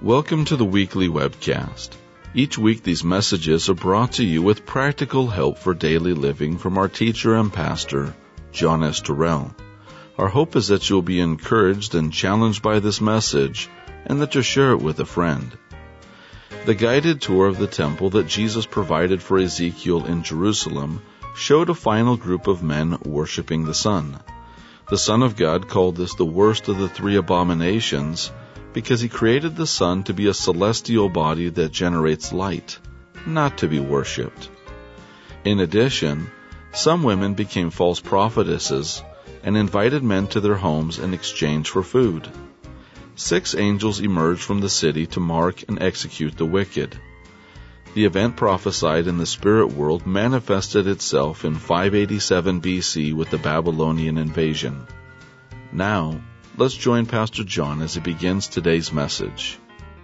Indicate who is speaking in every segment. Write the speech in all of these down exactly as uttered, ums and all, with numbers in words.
Speaker 1: Welcome to the weekly webcast. Each week these messages are brought to you with practical help for daily living from our teacher and pastor, John S. Terrell. Our hope is that you'll be encouraged and challenged by this message, and that you'll share it with a friend. The guided tour of the temple that Jesus provided for Ezekiel in Jerusalem showed a final group of men worshiping the sun. The Son of God called this the worst of the three abominations because he created the sun to be a celestial body that generates light, not to be worshipped. In addition, some women became false prophetesses and invited men to their homes in exchange for food. Six angels emerged from the city to mark and execute the wicked. The event prophesied in the spirit world manifested itself in five eighty-seven B C with the Babylonian invasion. Now, let's join Pastor John as he begins today's message.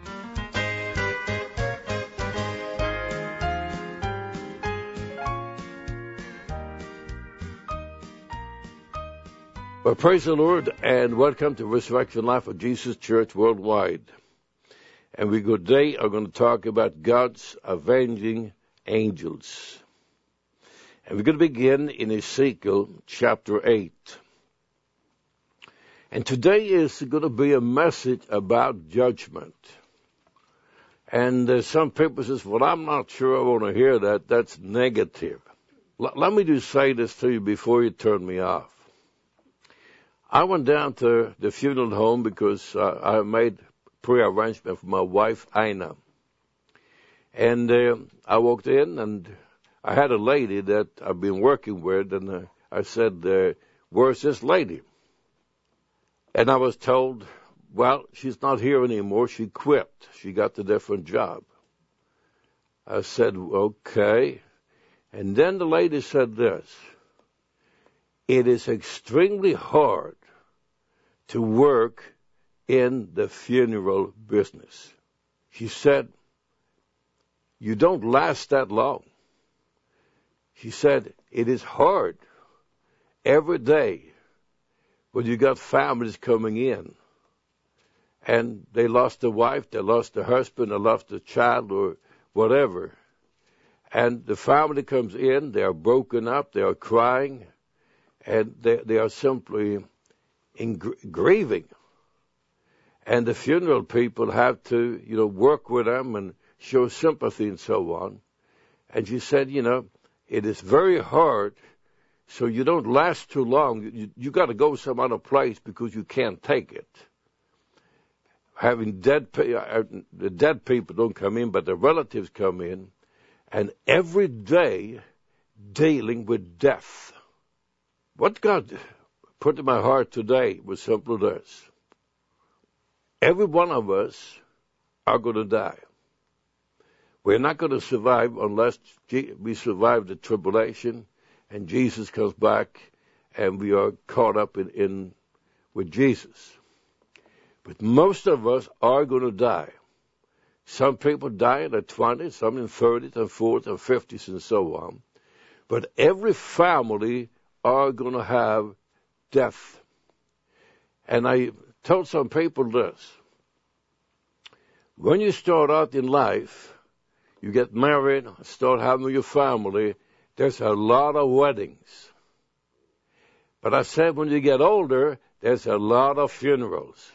Speaker 2: Well, praise the Lord, and welcome to Resurrection Life of Jesus Church Worldwide. And we today are going to talk about God's avenging angels. And we're going to begin in Ezekiel chapter eight. And today is going to be a message about judgment. And uh, some people say, well, I'm not sure I want to hear that. That's negative. L- let me just say this to you before you turn me off. I went down to the funeral home because uh, I made pre-arrangement for my wife, Ina. And uh, I walked in, and I had a lady that I've been working with, and uh, I said, uh, where's this lady? And I was told, well, she's not here anymore. She quit. She got a different job. I said, okay. And then the lady said this, it is extremely hard to work in the funeral business. She said, you don't last that long. She said, it is hard every day when you got families coming in and they lost a wife, they lost a husband, they lost a child or whatever. And the family comes in, they are broken up, they are crying, and they, they are simply in gr- grieving. And the funeral people have to, you know, work with them and show sympathy and so on. And she said, you know, it is very hard, so you don't last too long. You, you got to go some other place because you can't take it. Having dead, the dead people don't come in, but the relatives come in, and every day dealing with death. What God put in my heart today was simply this. Every one of us are going to die. We're not going to survive unless we survive the tribulation and Jesus comes back and we are caught up in, in with Jesus. But most of us are going to die. Some people die in their twenties, some in thirties and forties and fifties and so on. But every family are going to have death. And I told some people this. When you start out in life, you get married, start having your family, there's a lot of weddings. But I said when you get older, there's a lot of funerals.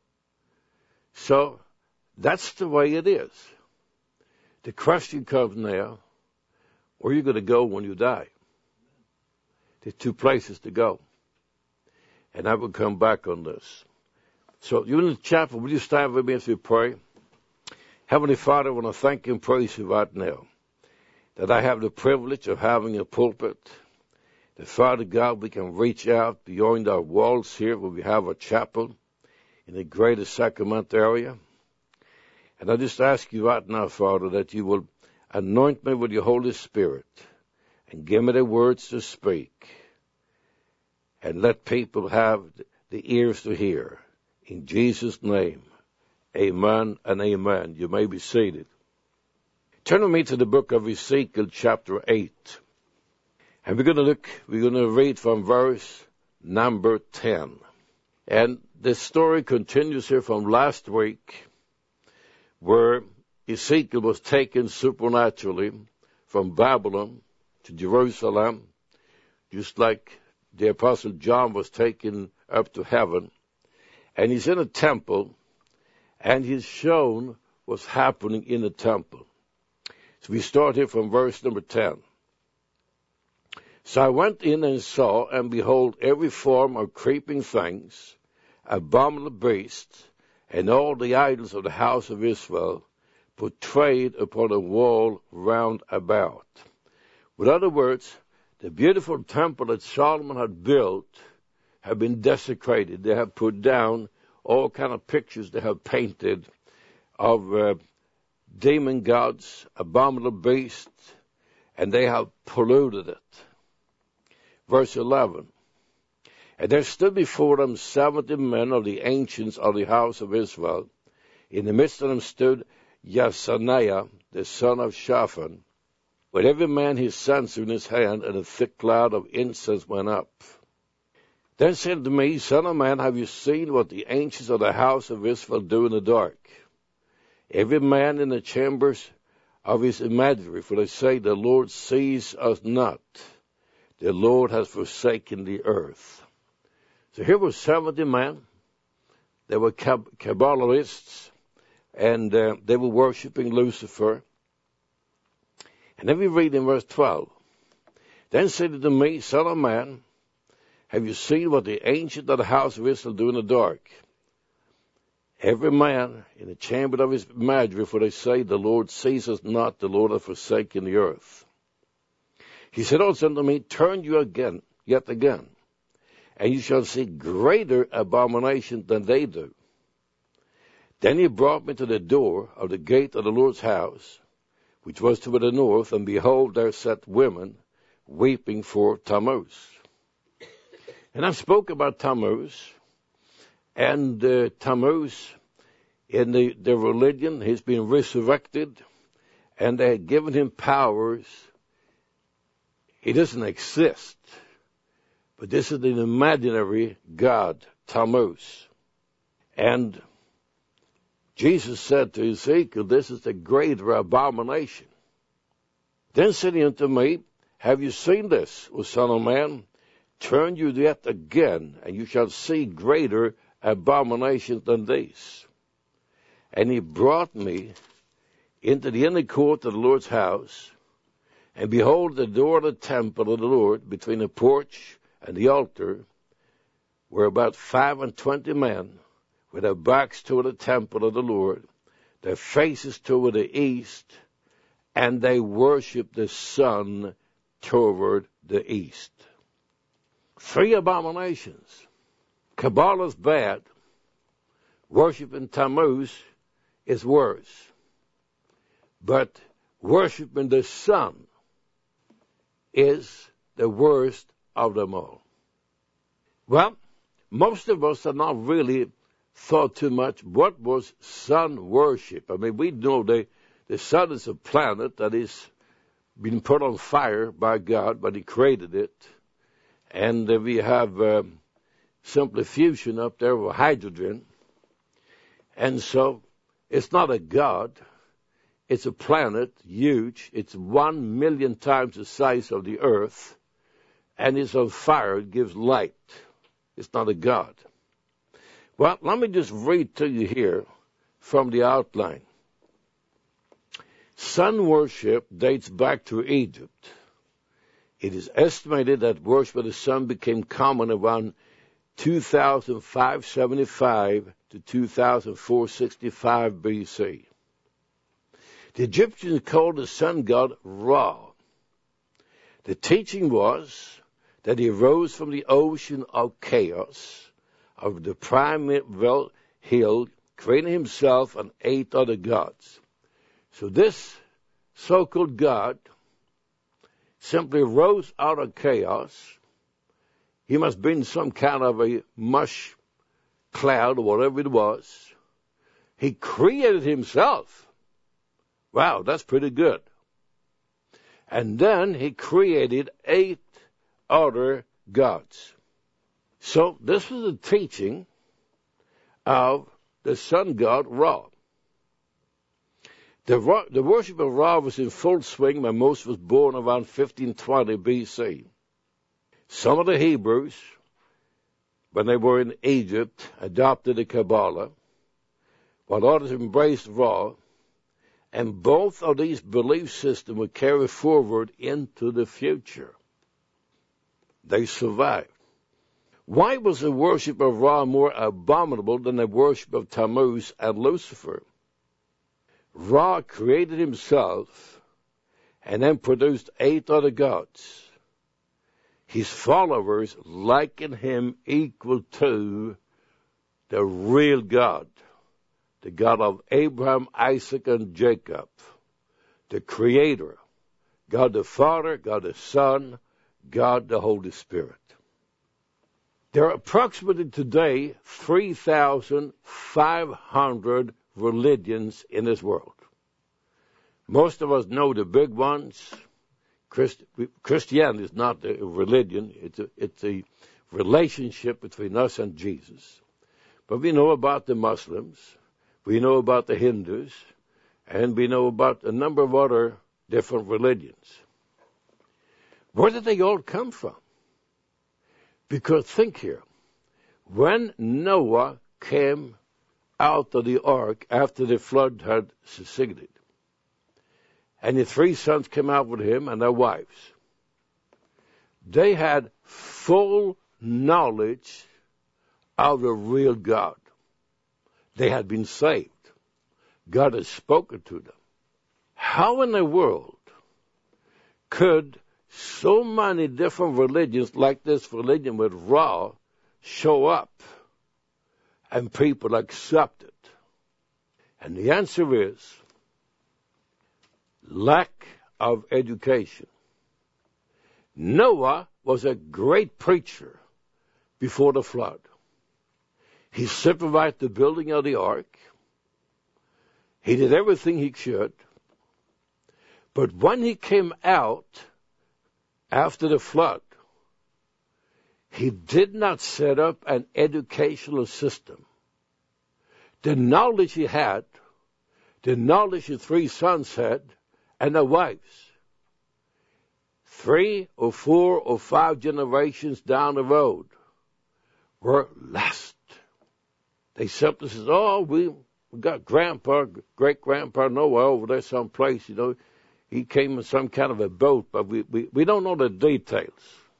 Speaker 2: So that's the way it is. The question comes now, where are you going to go when you die? There's two places to go. And I will come back on this. So you in the chapel, will you stand with me as we pray? Heavenly Father, I want to thank you and praise you right now that I have the privilege of having a pulpit. That, Father God, we can reach out beyond our walls here where we have a chapel in the greater Sacramento area. And I just ask you right now, Father, that you will anoint me with your Holy Spirit and give me the words to speak. And let people have the ears to hear. In Jesus' name, amen and amen. You may be seated. Turn with me to the book of Ezekiel, chapter eight. And we're going to look, we're going to read from verse number ten. And the story continues here from last week where Ezekiel was taken supernaturally from Babylon to Jerusalem, just like the Apostle John was taken up to heaven. And he's in a temple, and he's shown what's happening in the temple. So we start here from verse number ten. So I went in and saw, and behold, every form of creeping things, abominable beasts, and all the idols of the house of Israel, portrayed upon a wall round about. In other words, the beautiful temple that Solomon had built had been desecrated. They have put down all kind of pictures they have painted of uh, demon gods, abominable beasts, and they have polluted it. Verse eleven. And there stood before them seventy men of the ancients of the house of Israel. In the midst of them stood Yasaniah, the son of Shaphan, with every man his censer in his hand, and a thick cloud of incense went up. Then said to me, Son of man, have you seen what the ancients of the house of Israel do in the dark? Every man in the chambers of his imagery, for they say, the Lord sees us not. The Lord has forsaken the earth. So here were seventy men. They were Kab- Kabbalists, and uh, they were worshiping Lucifer. And then we read in verse twelve. Then said he to me, Son of man, have you seen what the ancient of the house of Israel do in the dark? Every man in the chamber of his imagery, for they say, the Lord sees us not, the Lord hath forsaken the earth. He said also unto me, Turn you again, yet again, and you shall see greater abomination than they do. Then he brought me to the door of the gate of the Lord's house, which was toward the north, and behold, there sat women weeping for Tammuz. And I've spoke about Tammuz, and uh, Tammuz, in the, the religion, he's been resurrected, and they had given him powers. He doesn't exist, but this is an imaginary god, Tammuz. And Jesus said to Ezekiel, this is the greater abomination. Then said he unto me, Have you seen this, O son of man? Turn you yet again, and you shall see greater abominations than these. And he brought me into the inner court of the Lord's house, and behold, the door of the temple of the Lord, between the porch and the altar, were about five and twenty men, with their backs toward the temple of the Lord, their faces toward the east, and they worshiped the sun toward the east. Three abominations. Kabbalah's bad. Worshiping Tammuz is worse. But worshiping the sun is the worst of them all. Well, most of us have not really thought too much what was sun worship. I mean, we know the, the sun is a planet that is been put on fire by God, but he created it. And uh, we have uh, simply fusion up there with hydrogen. And so it's not a god. It's a planet, huge. It's one million times the size of the earth. And it's on fire. It gives light. It's not a god. Well, let me just read to you here from the outline. Sun worship dates back to Egypt. It is estimated that worship of the sun became common around two thousand five hundred seventy-five to two thousand four hundred sixty-five B C. The Egyptians called the sun god Ra. The teaching was that he rose from the ocean of chaos, of the primeval hill, creating himself and eight other gods. So this so-called God simply rose out of chaos. He must have been some kind of a mush cloud or whatever it was. He created himself. Wow, that's pretty good. And then he created eight other gods. So this was the teaching of the sun god Ra. The, the worship of Ra was in full swing when Moses was born around fifteen twenty B C. Some of the Hebrews, when they were in Egypt, adopted the Kabbalah, while others embraced Ra, and both of these belief systems were carried forward into the future. They survived. Why was the worship of Ra more abominable than the worship of Tammuz and Lucifer? Ra created himself and then produced eight other gods. His followers likened him equal to the real God, the God of Abraham, Isaac, and Jacob, the Creator, God the Father, God the Son, God the Holy Spirit. There are approximately today three thousand five hundred religions in this world. Most of us know the big ones. Christ, Christianity is not a religion. It's a, it's a relationship between us and Jesus. But we know about the Muslims. We know about the Hindus. And we know about a number of other different religions. Where did they all come from? Because think here. When Noah came out of the ark after the flood had succeeded, and the three sons came out with him and their wives, they had full knowledge of the real God. They had been saved. God had spoken to them. How in the world could so many different religions like this religion with Ra show up and people accept it? And the answer is lack of education. Noah was a great preacher before the flood. He supervised the building of the ark. He did everything he should. But when he came out after the flood, he did not set up an educational system. The knowledge he had, the knowledge his three sons had, and their wives, three or four or five generations down the road, were lost. They simply said, oh, we, we got Grandpa, great-grandpa Noah over there someplace, you know. He came in some kind of a boat, but we, we, we don't know the details.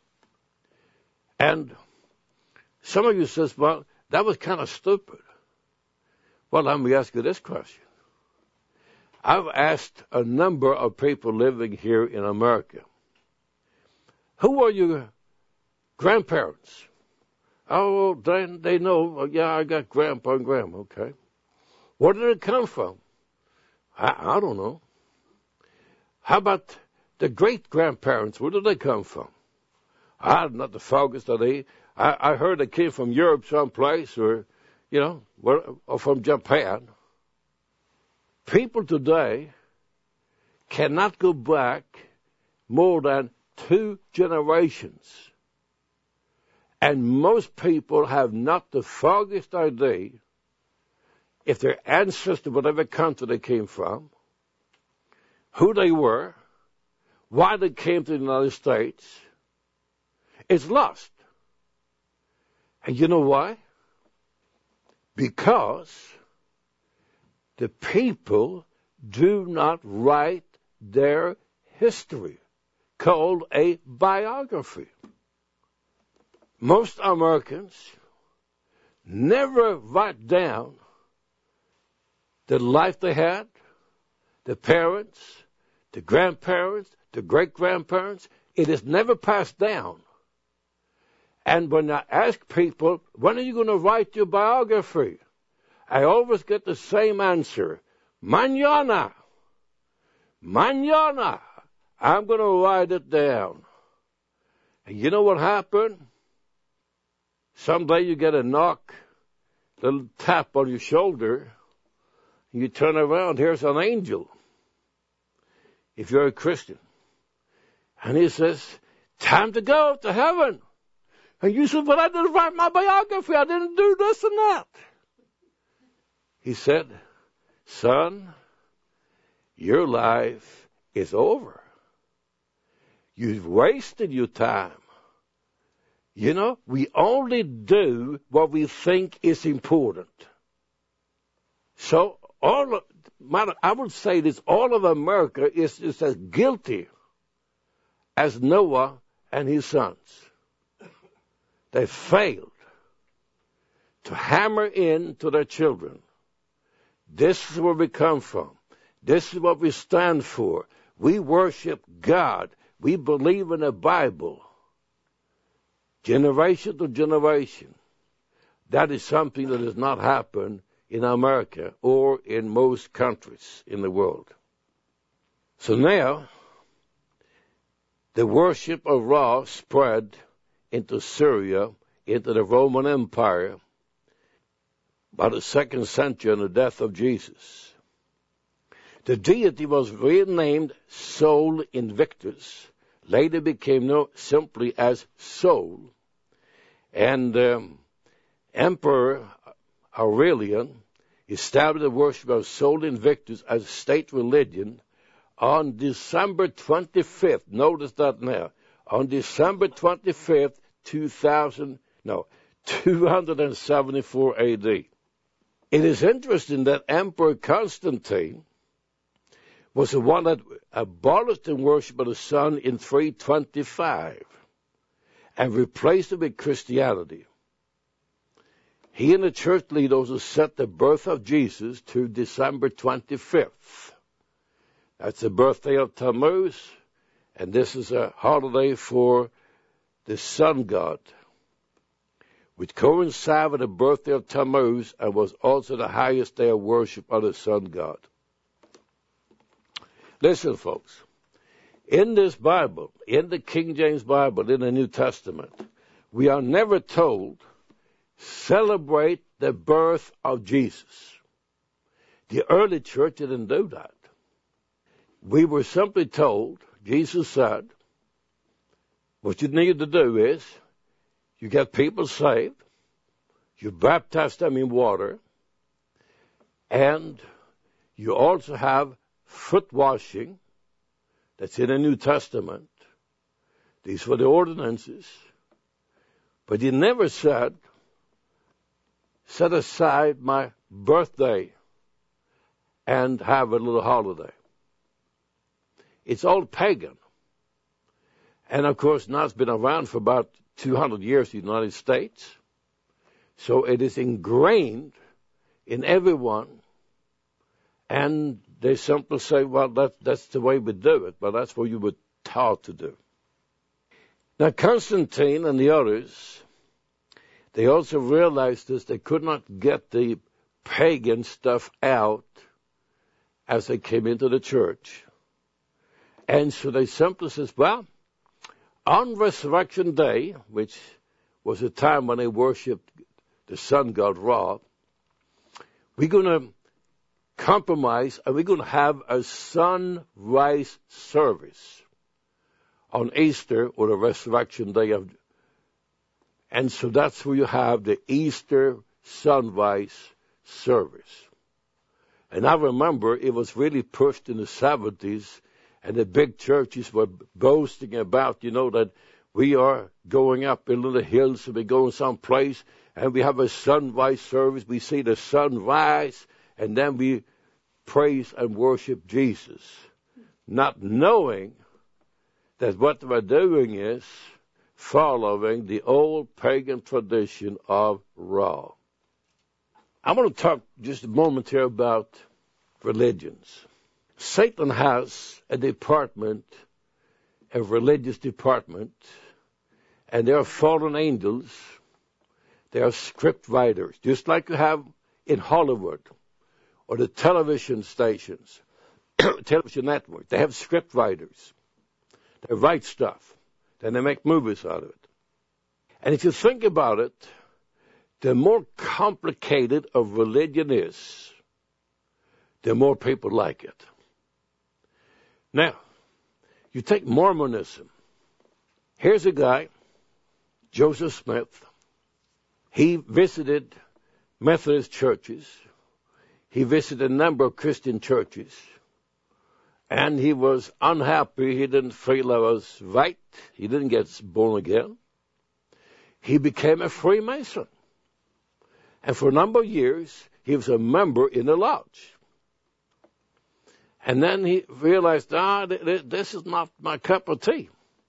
Speaker 2: And some of you says, well, that was kind of stupid. Well, let me ask you this question. I've asked a number of people living here in America, who are your grandparents? Oh, they, they know, yeah, I got grandpa and grandma, okay. Where did it come from? I, I don't know. How about the great-grandparents? Where did they come from? I'm not the focus of they. I, I heard they came from Europe someplace, or, you know, where, or from Japan. People today cannot go back more than two generations. And most people have not the foggiest idea if their ancestor, whatever country they came from, who they were, why they came to the United States. It's lost. And you know why? Because the people do not write their history, called a biography. Most Americans never write down the life they had, the parents, the grandparents, the great-grandparents. It is never passed down. And when I ask people, when are you going to write your biography? I always get the same answer. Mañana. Mañana. I'm going to write it down. And you know what happened? Someday you get a knock, a little tap on your shoulder, and you turn around, here's an angel, if you're a Christian. And he says, time to go to heaven. And you said, but I didn't write my biography. I didn't do this and that. He said, son, your life is over. You've wasted your time. You know, we only do what we think is important. So all of, I would say this, all of America is, is as guilty as Noah and his sons. They failed to hammer in to their children. This is where we come from. This is what we stand for. We worship God. We believe in the Bible. Generation to generation. That is something that has not happened in America or in most countries in the world. So now, the worship of Ra spread into Syria, into the Roman Empire, by the second century and the death of Jesus. The deity was renamed Sol Invictus, later became known simply as Sol, and um, Emperor Aurelian established the worship of Sol Invictus as a state religion on December twenty-fifth. Notice that now. On December twenty-fifth, two thousand, no, two hundred seventy-four A D. It is interesting that Emperor Constantine was the one that abolished the worship of the sun in three twenty-five and replaced it with Christianity. He and the church leaders have set the birth of Jesus to December twenty-fifth. That's the birthday of Tammuz, and this is a holiday for the sun god, which coincided with the birthday of Tammuz and was also the highest day of worship of the sun god. Listen, folks, in this Bible, in the King James Bible, in the New Testament, we are never told, celebrate the birth of Jesus. The early church didn't do that. We were simply told, Jesus said, what you need to do is, you get people saved, you baptize them in water, and you also have foot washing. That's in the New Testament. These were the ordinances. But he never said, set aside my birthday and have a little holiday. It's all pagan. And of course, now it's been around for about two hundred years in the United States. So it is ingrained in everyone. And they simply say, well, that, that's the way we do it. But that's what you were taught to do. Now, Constantine and the others, they also realized this. They could not get the pagan stuff out as they came into the church. And so they simply says, well, on Resurrection Day, which was a time when they worshipped the sun god Ra, we're going to compromise and we're going to have a sunrise service on Easter or the Resurrection Day of, and so that's where you have the Easter sunrise service. And I remember it was really pushed in the seventies, and the big churches were boasting about, you know, that we are going up in little hills and we're going someplace and we have a sunrise service. We see the sun rise and then we praise and worship Jesus. Not knowing that what we're doing is following the old pagan tradition of Ra. I want to talk just a moment here about religions. Satan has a department, a religious department, and there are fallen angels. There are script writers, just like you have in Hollywood or the television stations, television network. They have script writers. They write stuff. Then they make movies out of it. And if you think about it, the more complicated a religion is, the more people like it. Now, you take Mormonism. Here's a guy, Joseph Smith. He visited Methodist churches. He visited a number of Christian churches. And he was unhappy. He didn't feel I was right. He didn't get born again. He became a Freemason. And for a number of years, he was a member in the lodge. And then he realized, ah, this is not my cup of tea.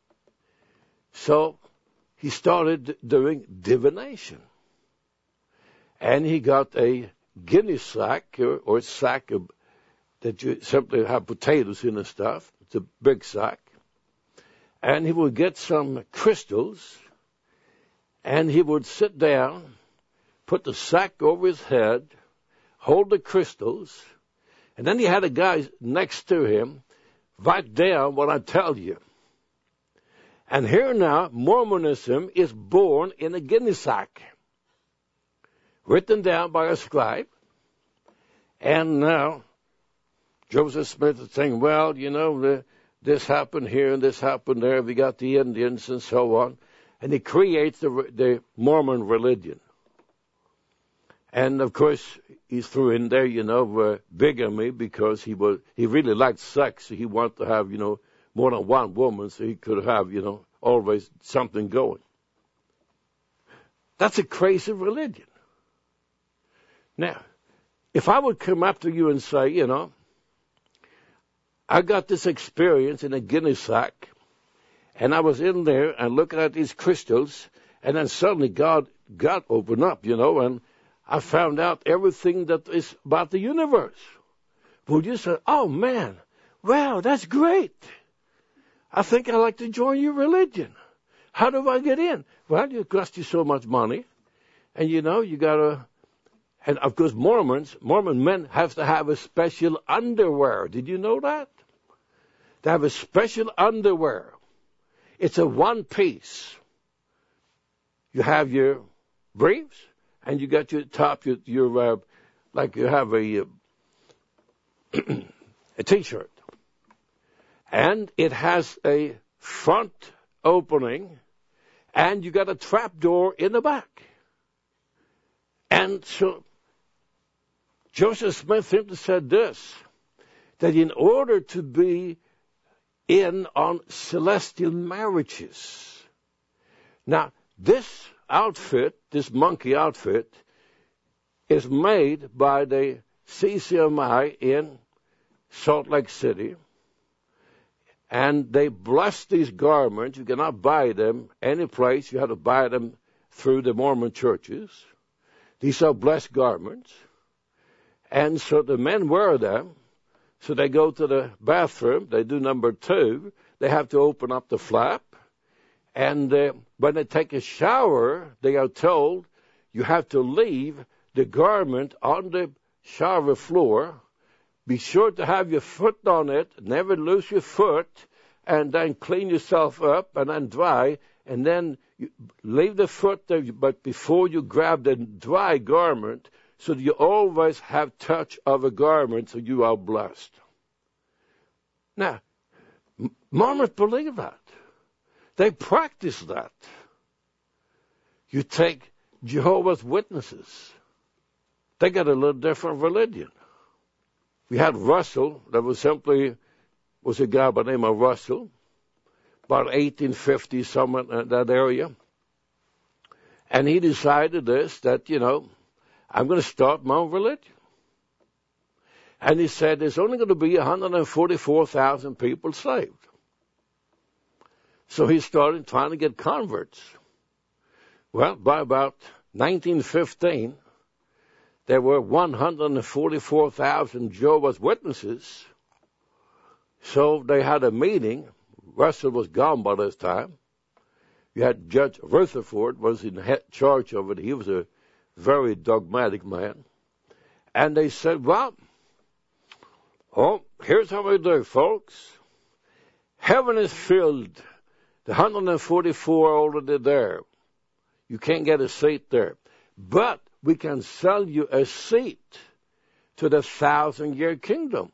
Speaker 2: So he started doing divination. And he got a guinea sack, or, or a sack of, that you simply have potatoes in and stuff. It's a big sack. And he would get some crystals, and he would sit down, put the sack over his head, hold the crystals, and then he had a guy next to him write down what I tell you. And here now, Mormonism is born in a guinea sack, written down by a scribe. And now, Joseph Smith is saying, well, you know, the, this happened here and this happened there. We got the Indians and so on. And he creates the, the Mormon religion. And, of course, he threw in there, you know, uh, bigamy, because he was he really liked sex. So he wanted to have, you know, more than one woman so he could have, you know, always something going. That's a crazy religion. Now, if I would come up to you and say, you know, I got this experience in a guinea sack, and I was in there and looking at these crystals, and then suddenly God, God opened up, you know, and I found out everything that is about the universe. Would you say, oh, man, wow, that's great. I think I'd like to join your religion. How do I get in? Well, it costs you so much money. And, you know, you got to, and, of course, Mormons, Mormon men have to have a special underwear. Did you know that? They have a special underwear. It's a one piece. You have your briefs, and you got your top, your, your uh, like you have a, uh, a T-shirt. And it has a front opening, and you got a trap door in the back. And so Joseph Smith simply said this, that in order to be in on celestial marriages. Now, this outfit, this monkey outfit, is made by the C C M I in Salt Lake City. And they bless these garments. You cannot buy them any place. You have to buy them through the Mormon churches. These are blessed garments. And so the men wear them. So they go to the bathroom. They do number two. They have to open up the flap. And uh, when they take a shower, they are told you have to leave the garment on the shower floor. Be sure to have your foot on it. Never lose your foot. And then clean yourself up and then dry. And then you leave the foot there, but before you grab the dry garment, so that you always have touch of a garment, so you are blessed. Now, Mormons believe that. They practice that. You take Jehovah's Witnesses. They got a little different religion. We had Russell, that was simply, was a guy by the name of Russell, about eighteen fifty, somewhere in that area. And he decided this, that, you know, I'm going to start my own religion. And he said there's only going to be one hundred forty-four thousand people saved. So he started trying to get converts. Well, by about nineteen fifteen, there were one hundred forty-four thousand Jehovah's Witnesses. So they had a meeting. Russell was gone by this time. You had Judge Rutherford was in charge of it. He was a very dogmatic man. And they said, well, oh, here's how we do, folks. Heaven is filled. The one hundred forty-four are already there. You can't get a seat there. But we can sell you a seat to the thousand-year kingdom.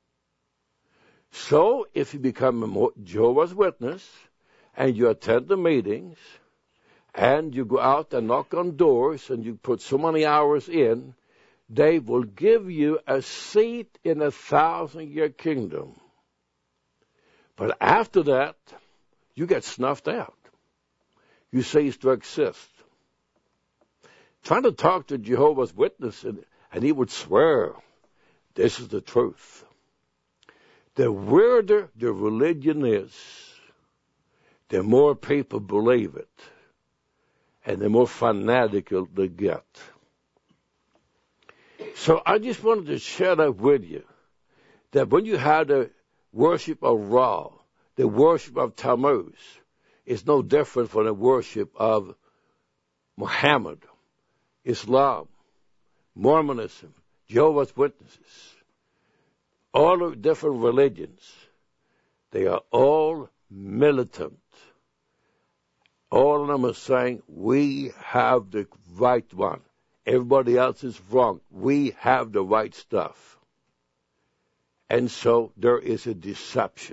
Speaker 2: So if you become a Jehovah's Witness and you attend the meetings and you go out and knock on doors and you put so many hours in, they will give you a seat in a thousand-year kingdom. But after that, you get snuffed out. You cease to exist. Trying to talk to Jehovah's Witness, and, and he would swear, this is the truth. The weirder the religion is, the more people believe it, and the more fanatical they get. So I just wanted to share that with you, that when you have the worship of Ra, the worship of Tammuz, it's no different from the worship of Muhammad, Islam, Mormonism, Jehovah's Witnesses, all the different religions. They are all militant. All of them are saying, we have the right one. Everybody else is wrong. We have the right stuff. And so there is a deception.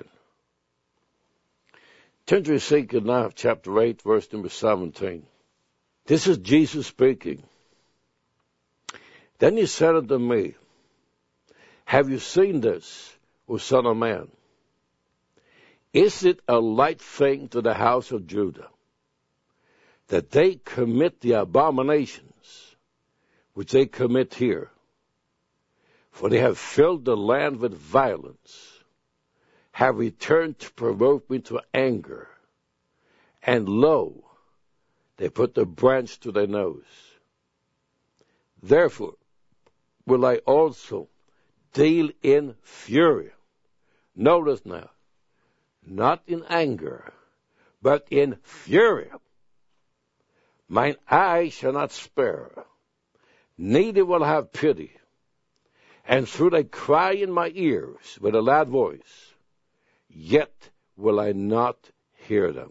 Speaker 2: Turn to Ezekiel now, chapter eight, verse number seventeen. This is Jesus speaking. Then he said unto me, have you seen this, O son of man? Is it a light thing to the house of Judah, that they commit the abominations which they commit here? For they have filled the land with violence, have returned to provoke me to anger, and lo, they put the branch to their nose. Therefore will I also deal in fury. Notice now, not in anger, but in fury. Mine eye shall not spare, neither will I have pity. And through they cry in my ears with a loud voice, yet will I not hear them.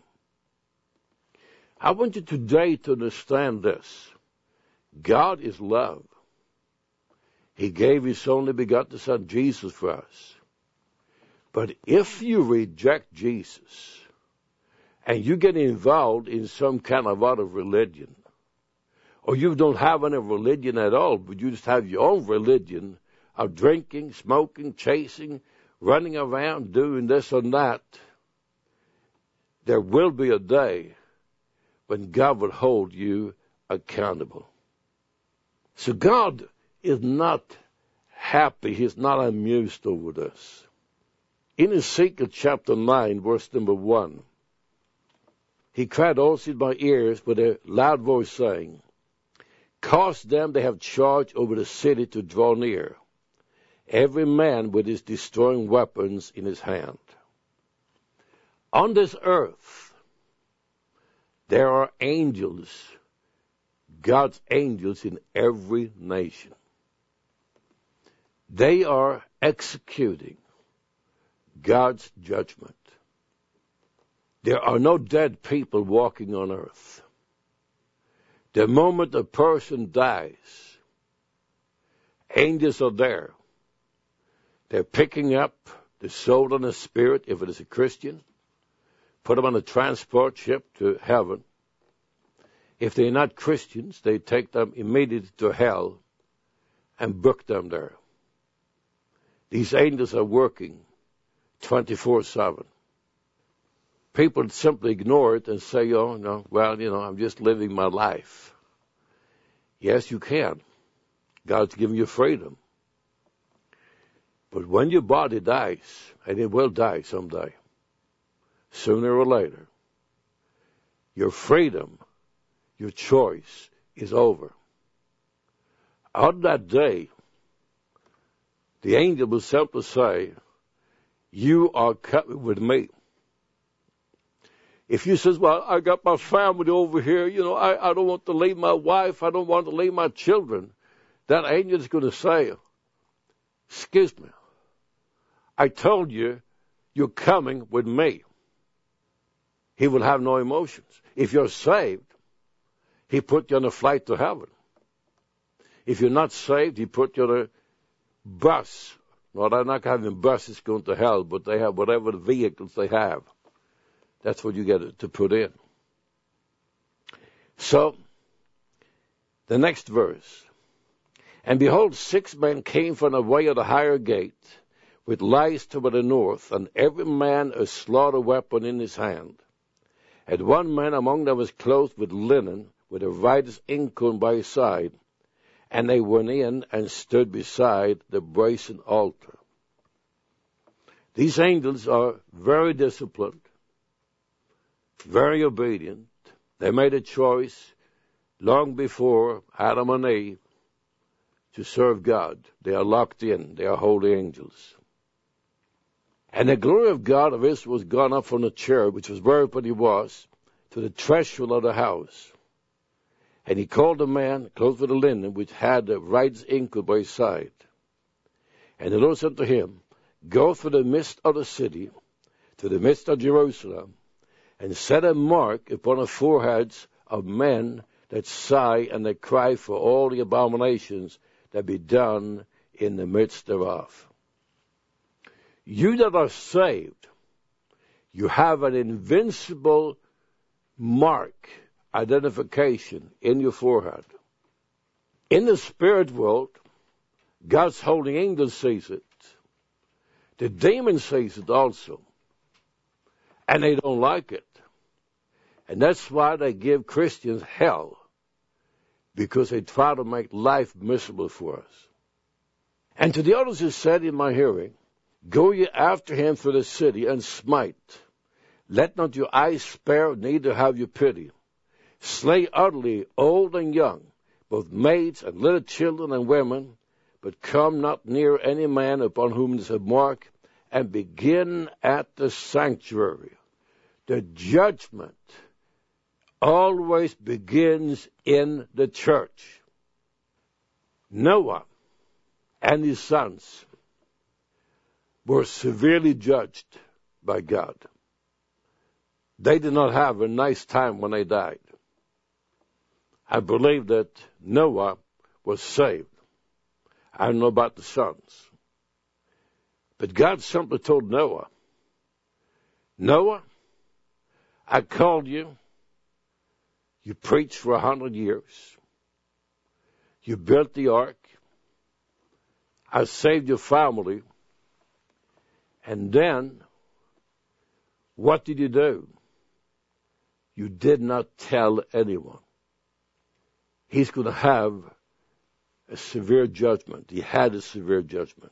Speaker 2: I want you today to understand this. God is love. He gave his only begotten Son, Jesus, for us. But if you reject Jesus and you get involved in some kind of other religion, or you don't have any religion at all, but you just have your own religion of drinking, smoking, chasing, running around, doing this and that, there will be a day when God will hold you accountable. So God is not happy. He's not amused over this. In Ezekiel chapter nine, verse number one, he cried also in my ears with a loud voice, saying, cause them that have charge over the city to draw near, every man with his destroying weapons in his hand. On this earth, there are angels, God's angels in every nation. They are executing God's judgment. There are no dead people walking on earth. The moment a person dies, angels are there. They're picking up the soul and the spirit, if it is a Christian, put them on a transport ship to heaven. If they're not Christians, they take them immediately to hell and book them there. These angels are working twenty-four seven. People simply ignore it and say, oh, no, well, you know, I'm just living my life. Yes, you can. God's given you freedom. But when your body dies, and it will die someday, sooner or later, your freedom, your choice is over. On that day, the angel will simply say, you are coming with me. If you says, well, I got my family over here, you know, I, I don't want to leave my wife, I don't want to leave my children, that angel is going to say, excuse me, I told you, you're coming with me. He will have no emotions. If you're saved, he put you on a flight to heaven. If you're not saved, he put you on a bus. Well, they're not having buses going to hell, but they have whatever the vehicles they have. That's what you get to put in. So, the next verse. And behold, six men came from the way of the higher gate, with lights toward the north, and every man a slaughter weapon in his hand. And one man among them was clothed with linen, with a writer's inkhorn by his side. And they went in and stood beside the brazen altar. These angels are very disciplined, very obedient. They made a choice long before Adam and Eve to serve God. They are locked in. They are holy angels. And the glory of God of Israel was gone up from the cherub, which was where he was, to the threshold of the house. And he called the man clothed with the linen, which had the writer's inkhorn by his side. And the Lord said to him, Go through the midst of the city, to the midst of Jerusalem, and set a mark upon the foreheads of men that sigh and that cry for all the abominations that be done in the midst thereof. You that are saved, you have an invincible mark, identification in your forehead. In the spirit world, God's holy angel sees it. The demon sees it also. And they don't like it. And that's why they give Christians hell, because they try to make life miserable for us. And to the others who said in my hearing, Go ye after him through the city, and smite. Let not your eyes spare, neither have you pity. Slay utterly old and young, both maids and little children and women, but come not near any man upon whom is a mark, and begin at the sanctuary. The judgment always begins in the church. Noah and his sons were severely judged by God. They did not have a nice time when they died. I believe that Noah was saved. I don't know about the sons. But God simply told Noah, Noah, I called you. You preached for a hundred years. You built the ark. I saved your family. And then, what did you do? You did not tell anyone. He's going to have a severe judgment. He had a severe judgment.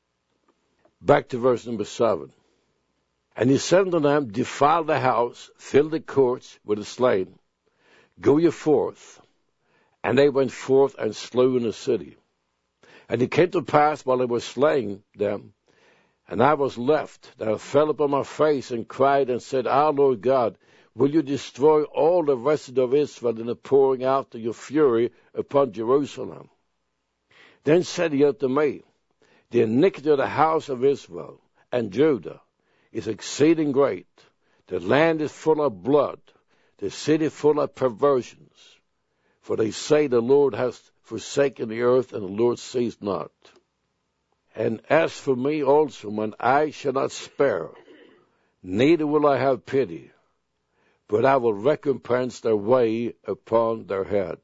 Speaker 2: Back to verse number seven. And he said unto them, Defile the house, fill the courts with the slain. Go ye forth. And they went forth and slew in the city. And it came to pass while they were slaying them, and I was left, that I fell upon my face and cried and said, Our Lord God, will you destroy all the rest of Israel in the pouring out of your fury upon Jerusalem? Then said he unto me, The iniquity of the house of Israel and Judah is exceeding great. The land is full of blood, the city full of perversions. For they say the Lord has forsaken the earth, and the Lord sees not. And as for me also, mine eye shall not spare, neither will I have pity, but I will recompense their way upon their head.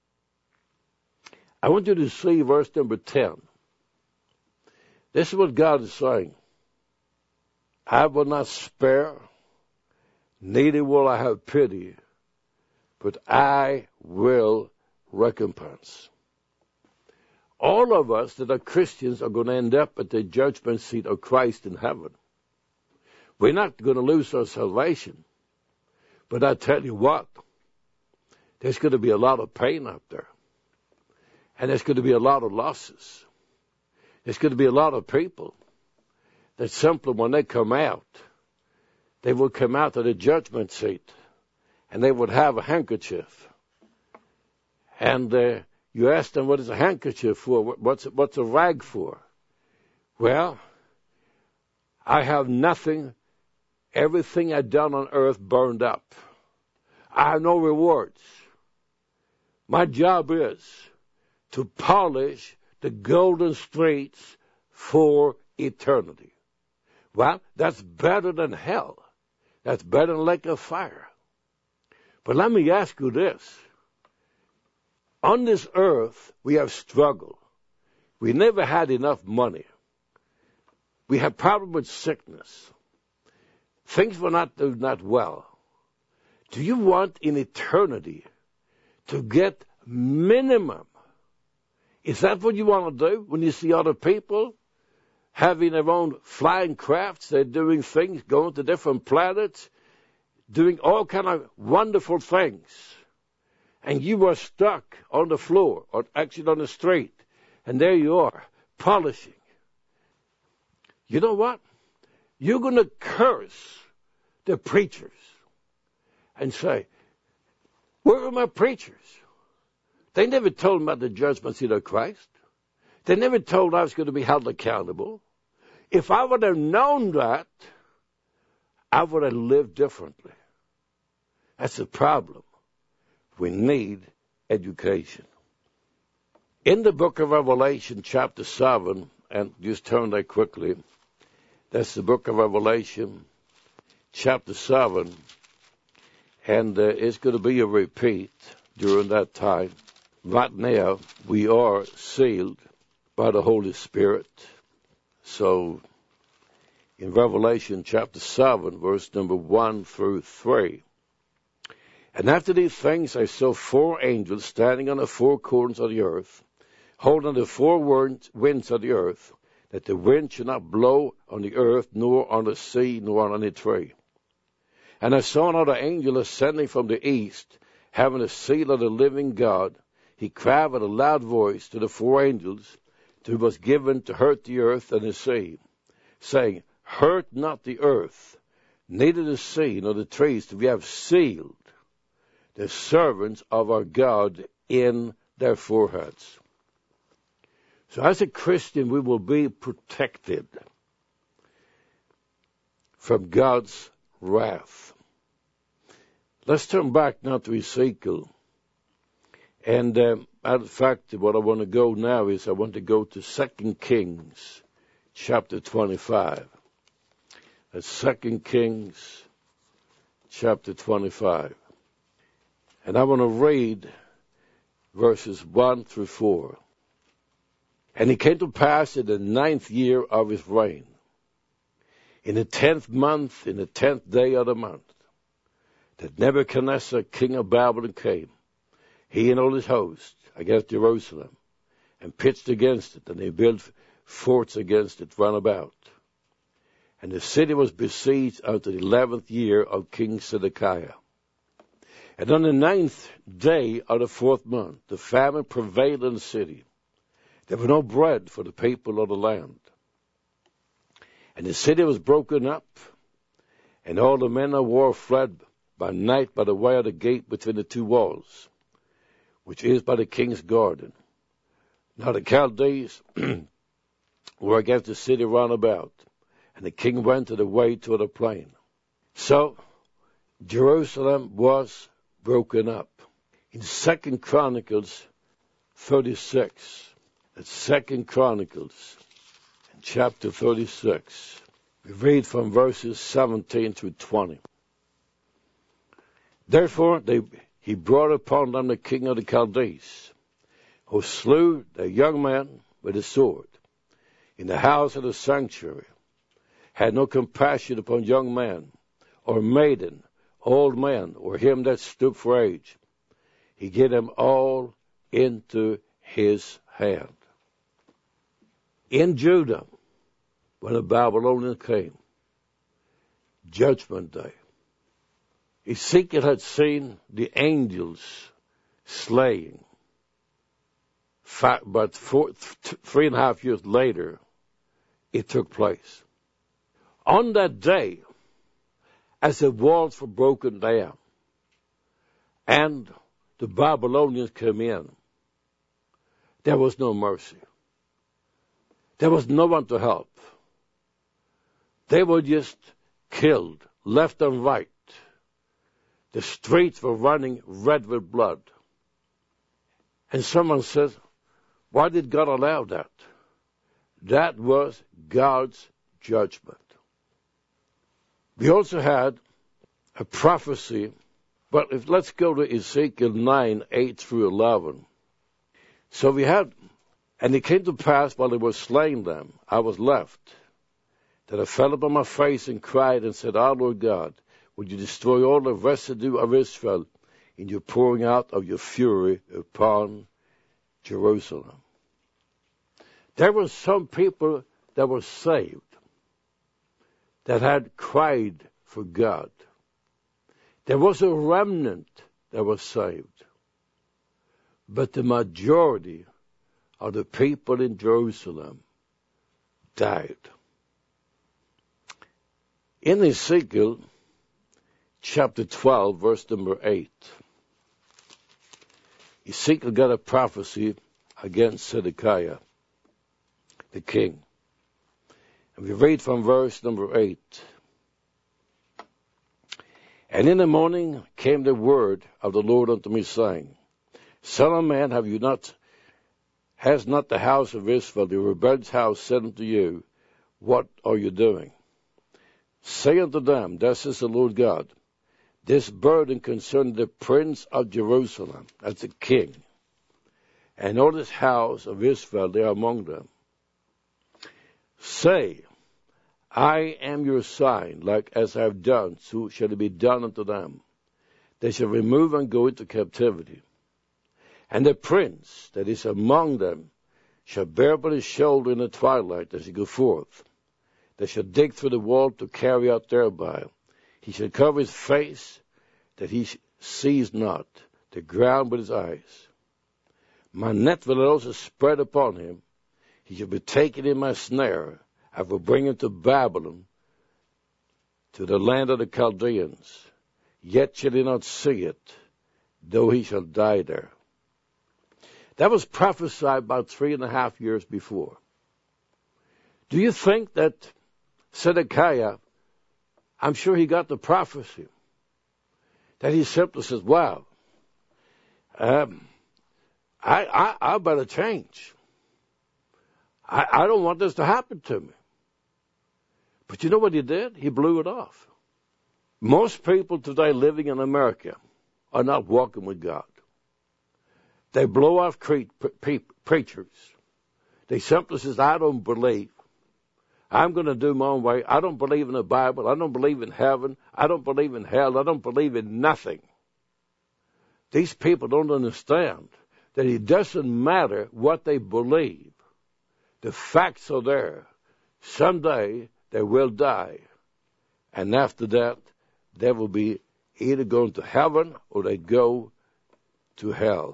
Speaker 2: I want you to see verse number ten. This is what God is saying. I will not spare, neither will I have pity, but I will recompense. All of us that are Christians are going to end up at the judgment seat of Christ in heaven. We're not going to lose our salvation. But I tell you what, there's going to be a lot of pain out there. And there's going to be a lot of losses. There's going to be a lot of people that simply when they come out, they will come out to the judgment seat and they would have a handkerchief. And uh, you ask them, what is a handkerchief for? What's, what's a rag for? Well, I have nothing. Everything I've done on earth burned up. I have no rewards. My job is to polish the golden streets for eternity. Well, that's better than hell. That's better than lake of fire. But let me ask you this. On this earth, we have struggled. We never had enough money. We have problems with sickness. Things were not do not well. Do you want in eternity to get minimum? Is that what you want to do when you see other people having their own flying crafts? They're doing things, going to different planets, doing all kind of wonderful things. And you were stuck on the floor, or actually on the street, and there you are, polishing. You know what? You're going to curse the preachers and say, where are my preachers? They never told me about the judgment seat of Christ. They never told I was going to be held accountable. If I would have known that, I would have lived differently. That's the problem. We need education. In the book of Revelation, chapter seven, and just turn there quickly, that's the book of Revelation, chapter seven, and uh, it's going to be a repeat during that time. Right now, we are sealed by the Holy Spirit. So, in Revelation chapter seven, verse number one through three, and after these things I saw four angels standing on the four corners of the earth, holding the four winds of the earth, that the wind should not blow on the earth, nor on the sea, nor on any tree. And I saw another angel ascending from the east, having a seal of the living God. He cried with a loud voice to the four angels, who was given to hurt the earth and the sea, saying, hurt not the earth, neither the sea, nor the trees, for we have sealed the servants of our God in their foreheads. So as a Christian, we will be protected from God's wrath. Let's turn back now to Ezekiel. And um, in fact, what I want to go now is I want to go to Second Kings, chapter twenty-five. That's Second Kings, chapter twenty-five. And I want to read verses one through four. And it came to pass in the ninth year of his reign, in the tenth month, in the tenth day of the month, that Nebuchadnezzar, king of Babylon, came, he and all his host, against Jerusalem, and pitched against it, and they built forts against it round about. And the city was besieged unto the eleventh year of King Zedekiah. And on the ninth day of the fourth month, the famine prevailed in the city. There was no bread for the people of the land. And the city was broken up, and all the men of war fled by night by the way of the gate between the two walls, which is by the king's garden. Now the Chaldees were against the city round about, and the king went to the way to the plain. So Jerusalem was broken up. In Second Chronicles thirty-six, that's Second Chronicles, chapter thirty-six, we read from verses seventeen through twenty. Therefore they, he brought upon them the king of the Chaldees, who slew the young man with a sword in the house of the sanctuary, had no compassion upon young man, or maiden, old man, or him that stooped for age. He gave them all into his hand. In Judah, when the Babylonians came, Judgment Day, Ezekiel had seen the angels slaying. But four, three and a half years later, it took place. On that day, as the walls were broken down, and the Babylonians came in, there was no mercy. There was no one to help. They were just killed, left and right. The streets were running red with blood. And someone says, why did God allow that? That was God's judgment. We also had a prophecy, but if, let's go to Ezekiel nine, eight through eleven. So we had, and it came to pass while they were slaying them, I was left, that I fell upon my face and cried and said, "Our Lord God, would you destroy all the residue of Israel in your pouring out of your fury upon Jerusalem?" There were some people that were saved, that had cried for God. There was a remnant that was saved. But the majority of the people in Jerusalem died. In Ezekiel chapter twelve, verse number eight, Ezekiel got a prophecy against Zedekiah, the king. And we read from verse number eight. "And in the morning came the word of the Lord unto me, saying, Son of man, have you not, has not the house of Israel, the rebellious house, said unto you, What are you doing? Say unto them, Thus is the Lord God, this burden concerning the prince of Jerusalem," that's the king, "and all this house of Israel, they are among them. Say, I am your sign, like as I have done, so shall it be done unto them. They shall remove and go into captivity. And the prince that is among them shall bear upon his shoulder in the twilight as he go forth. They shall dig through the wall to carry out thereby. He shall cover his face, that he sees not the ground with his eyes. My net will also spread upon him. He shall be taken in my snare. I will bring him to Babylon, to the land of the Chaldeans. Yet shall he not see it, though he shall die there." That was prophesied about three and a half years before. Do you think that Zedekiah, I'm sure he got the prophecy, that he simply says, wow, um, I, I, I better change. I, I don't want this to happen to me. But you know what he did? He blew it off. Most people today living in America are not walking with God. They blow off cre- pre- preachers. They simply say, I don't believe. I'm going to do my own way. I don't believe in the Bible. I don't believe in heaven. I don't believe in hell. I don't believe in nothing. These people don't understand that it doesn't matter what they believe. The facts are there. Someday they will die. And after that, they will be either going to heaven or they go to hell.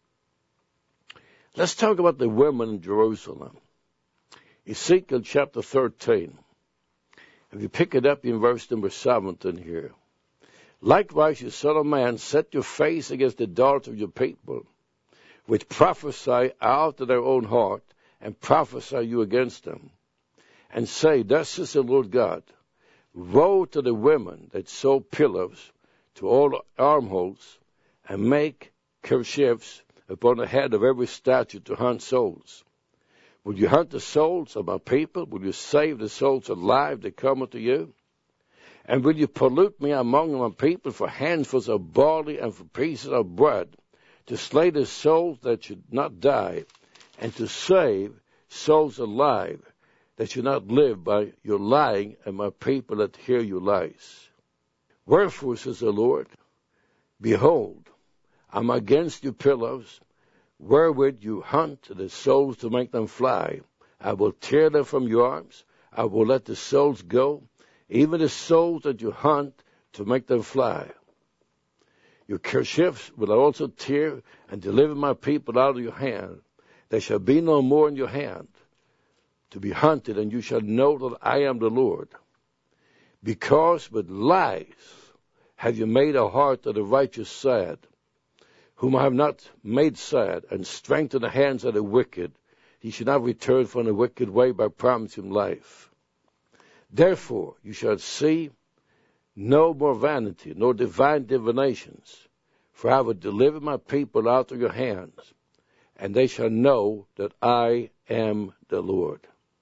Speaker 2: Let's talk about the women in Jerusalem. Ezekiel chapter thirteen. If you pick it up in verse number seventeen here. "Likewise, you son of man, set your face against the daughters of your people, which prophesy out of their own heart, and prophesy you against them. And say, Thus is the Lord God, woe to the women that sew pillows to all armholes, and make kerchiefs upon the head of every statue to hunt souls. Will you hunt the souls of my people? Will you save the souls alive that come unto you? And will you pollute me among my people for handfuls of barley and for pieces of bread, to slay the souls that should not die, and to save souls alive that should not live by your lying, and my people that hear your lies? Wherefore, says the Lord, behold, I'm against your pillows, wherewith you hunt the souls to make them fly. I will tear them from your arms. I will let the souls go, even the souls that you hunt to make them fly. Your kerchiefs will I also tear and deliver my people out of your hand. They shall be no more in your hand to be hunted, and you shall know that I am the Lord. Because with lies have you made a heart of the righteous sad, whom I have not made sad, and strengthened the hands of the wicked. He should not return from the wicked way by promising life. Therefore you shall see no more vanity, nor divine divinations, for I will deliver my people out of your hands, and they shall know that I am the Lord.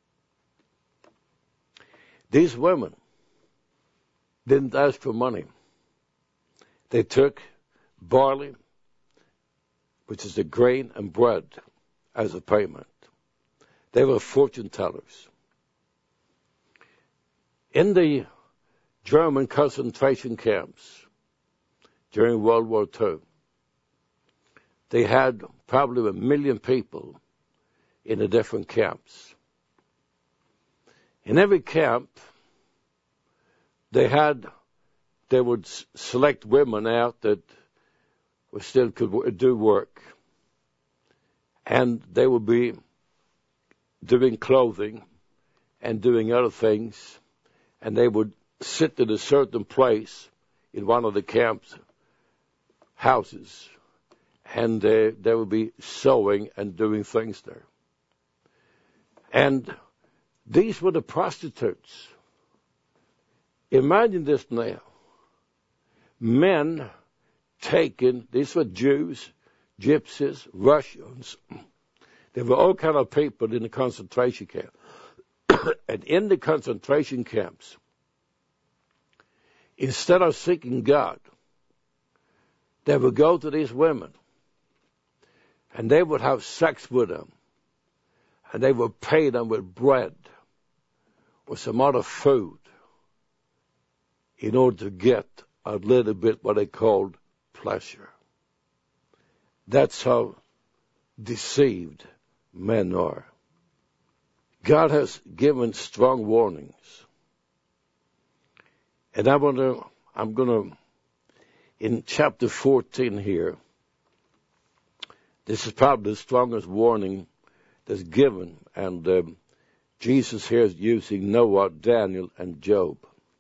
Speaker 2: These women didn't ask for money. They took barley, which is the grain and bread, as a payment. They were fortune tellers. In the German concentration camps during World War Two, they had probably a million people in the different camps. In every camp, they had, they would select women out that were still could do work. And they would be doing clothing and doing other things. And they would sit in a certain place in one of the camp's houses. And they, they would be sewing and doing things there. And these were the prostitutes. Imagine this now. Men taken, these were Jews, Gypsies, Russians. There were all kind of people in the concentration camp. And in the concentration camps, instead of seeking God, they would go to these women and they would have sex with them. And they would pay them with bread or some other food in order to get a little bit what they called pleasure. That's how deceived men are. God has given strong warnings. And I want to, I'm going to, in chapter fourteen here, this is probably the strongest warning that's given. And um, Jesus here is using Noah, Daniel, and Job.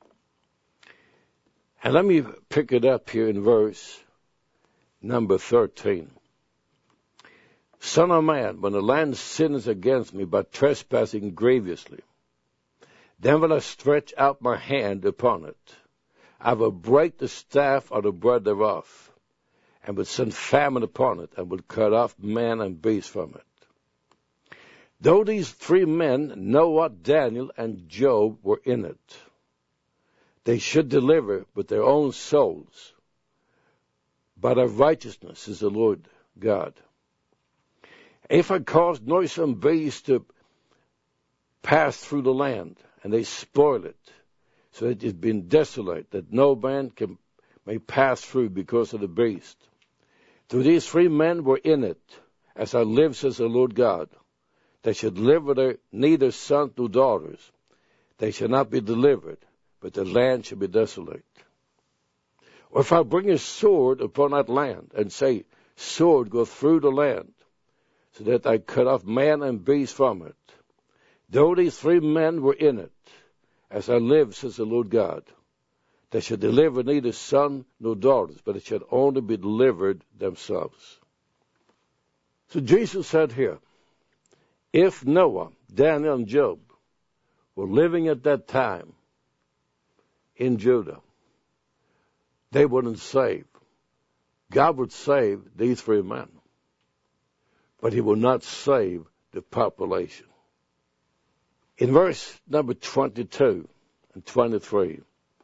Speaker 2: And let me pick it up here in verse number thirteen. Son of man, when the land sins against me by trespassing grievously, then will I stretch out my hand upon it. I will break the staff of the bread thereof, and will send famine upon it, and will cut off man and beast from it. Though these three men, Noah, Daniel, and Job, were in it, they should deliver with their own souls by their righteousness, is the Lord God. If I cause noisome beasts to pass through the land, and they spoil it, so that it has been desolate, that no man can may pass through because of the beast. Though these three men were in it, as I live, says the Lord God, they should deliver their neither sons nor daughters. They shall not be delivered, but the land shall be desolate. Or if I bring a sword upon that land, and say, sword, go through the land, so that I cut off man and beast from it. Though these three men were in it, as I live, says the Lord God, they should deliver neither son nor daughters, but it should only be delivered themselves. So Jesus said here, if Noah, Daniel, and Job were living at that time in Judah, they wouldn't save. God would save these three men, but he will not save the population. In verse number twenty-two and twenty-three,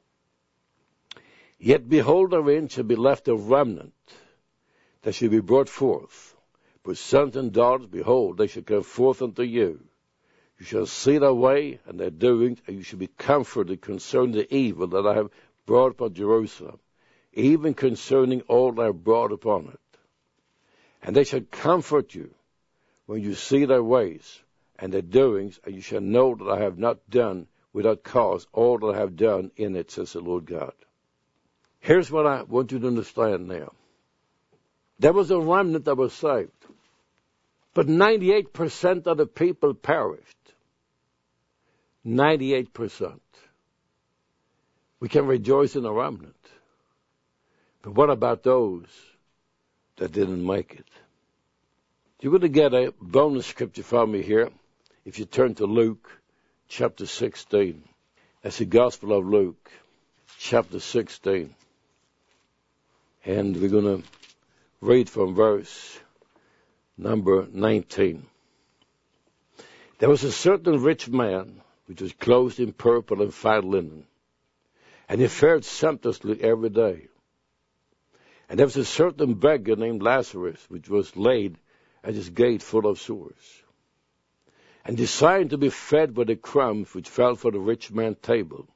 Speaker 2: yet behold, therein shall be left a remnant that shall be brought forth. But sons and daughters, behold, they shall come forth unto you. You shall see their way and their doings, and you shall be comforted concerning the evil that I have brought upon Jerusalem, even concerning all that I have brought upon it. And they shall comfort you when you see their ways and their doings, and you shall know that I have not done without cause all that I have done in it, says the Lord God. Here's what I want you to understand now. There was a remnant that was saved, but ninety-eight percent of the people perished. ninety-eight percent. We can rejoice in a remnant. But what about those that didn't make it? You're going to get a bonus scripture from me here. If you turn to Luke chapter sixteen. That's the Gospel of Luke chapter sixteen. And we're going to read from verse number nineteen. There was a certain rich man which was clothed in purple and fine linen, and he fared sumptuously every day. And there was a certain beggar named Lazarus, which was laid at his gate full of sores, and desiring to be fed with the crumbs which fell from the rich man's table.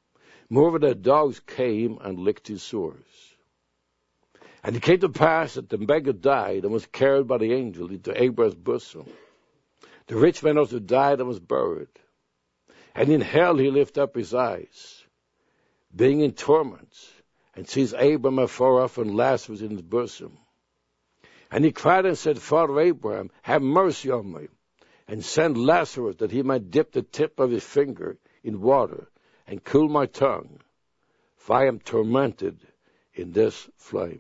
Speaker 2: Moreover, the dogs came and licked his sores. And it came to pass that the beggar died and was carried by the angel into Abraham's bosom. The rich man also died and was buried. And in hell he lifted up his eyes, being in torments, and sees Abraham afar off and Lazarus in his bosom. And he cried and said, Father Abraham, have mercy on me, and send Lazarus that he might dip the tip of his finger in water and cool my tongue, for I am tormented in this flame.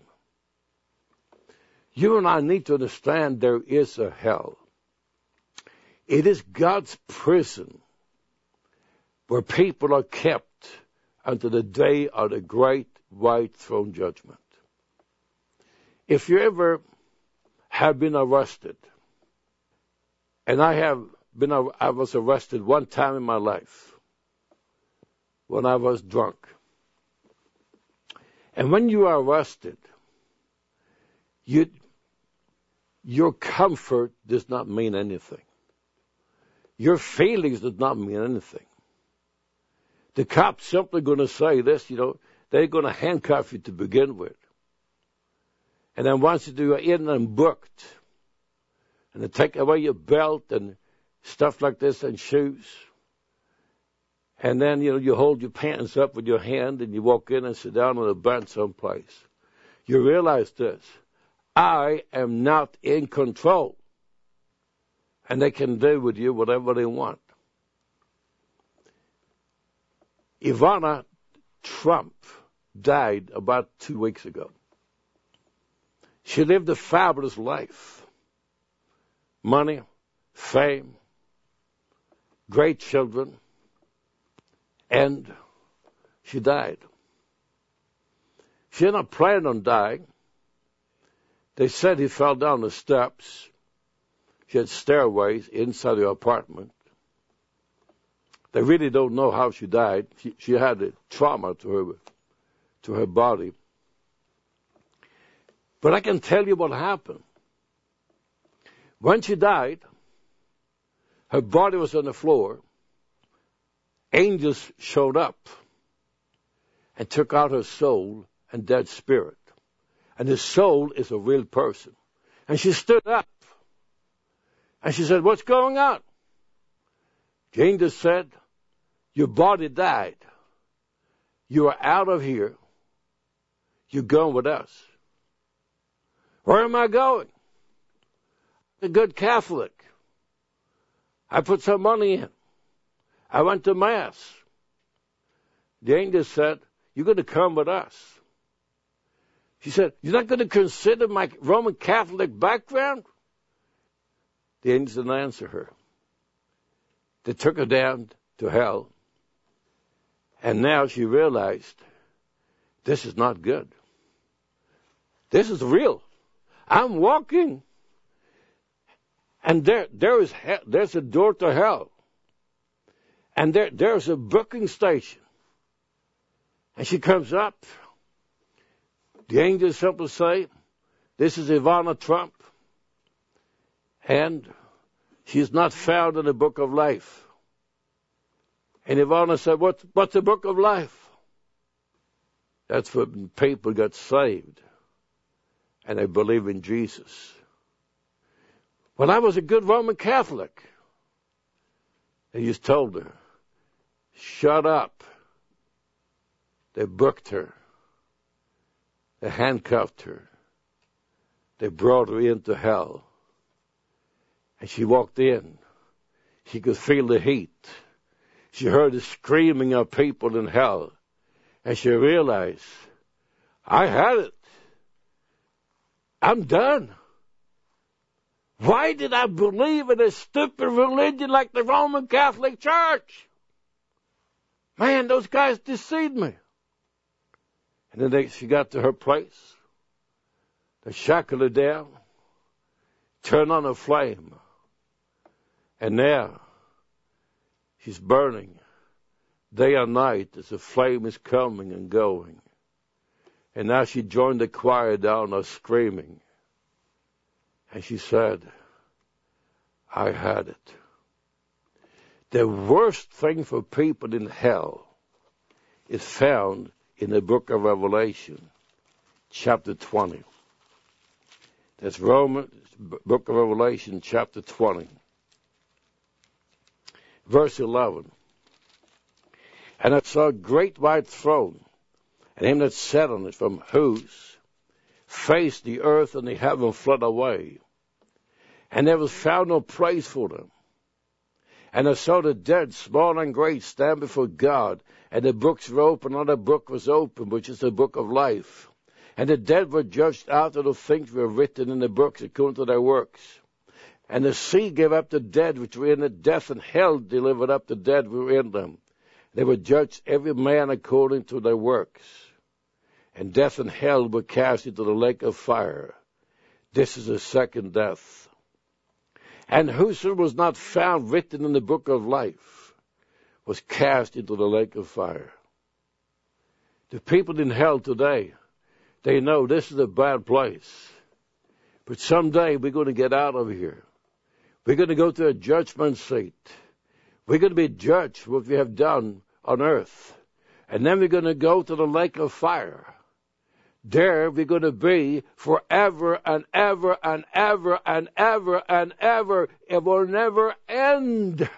Speaker 2: You and I need to understand there is a hell. It is God's prison where people are kept until the day of the great white throne judgment. If you ever have been arrested, and I have been, I was arrested one time in my life when I was drunk. And when you are arrested, you, your comfort does not mean anything. Your feelings does not mean anything. The cop's simply going to say this, you know, they're going to handcuff you to begin with. And then once you're in and booked, and they take away your belt and stuff like this and shoes, and then, you know, you hold your pants up with your hand and you walk in and sit down on a bench someplace. You realize this, I am not in control. And they can do with you whatever they want. Ivana Trump died about two weeks ago. She lived a fabulous life. Money, fame, great children, and she died. She had not planned on dying. They said he fell down the steps. She had stairways inside the apartment. They really don't know how she died. She, she had a trauma to her, to her body. But I can tell you what happened. When she died, her body was on the floor. Angels showed up and took out her soul and dead spirit. And the soul is a real person. And she stood up. And she said, what's going on? The angel said, your body died. You are out of here. You're going with us. Where am I going? A good Catholic. I put some money in. I went to Mass. The angel said, you're going to come with us. She said, you're not going to consider my Roman Catholic background? The angels didn't answer her. They took her down to hell. And now she realized, this is not good. This is real. I'm walking. And there, there is, there's a door to hell. And there, there's a booking station. And she comes up. The angels simply say, this is Ivana Trump. And she's not found in the book of life. And Ivana said, what, what's the book of life? That's when people got saved. And they believe in Jesus. Well, I was a good Roman Catholic. They just told her, shut up. They booked her. They handcuffed her. They brought her into hell. And she walked in. She could feel the heat. She heard the screaming of people in hell. And she realized, I had it. I'm done. Why did I believe in a stupid religion like the Roman Catholic Church? Man, those guys deceived me. And then they, she got to her place. They shackled her down, turned on a flame. And now she's burning day and night as the flame is coming and going. And now she joined the choir down there screaming. And she said, I had it. The worst thing for people in hell is found in the book of Revelation, chapter twenty. That's Romans, book of Revelation, chapter twenty. Verse eleven. And I saw a great white throne, and him that sat on it, from whose face the earth and the heaven fled away. And there was found no place for them. And I saw the dead, small and great, stand before God, and the books were open, and another book was open, which is the book of life. And the dead were judged out of the things were written in the books according to their works. And the sea gave up the dead which were in it, death and hell delivered up the dead who were in them. They were judged every man according to their works. And death and hell were cast into the lake of fire. This is the second death. And whoso was not found written in the book of life was cast into the lake of fire. The people in hell today, they know this is a bad place. But someday we're going to get out of here. We're going to go to a judgment seat. We're going to be judged for what we have done on earth. And then we're going to go to the lake of fire. There we're going to be forever and ever and ever and ever and ever. It will never end.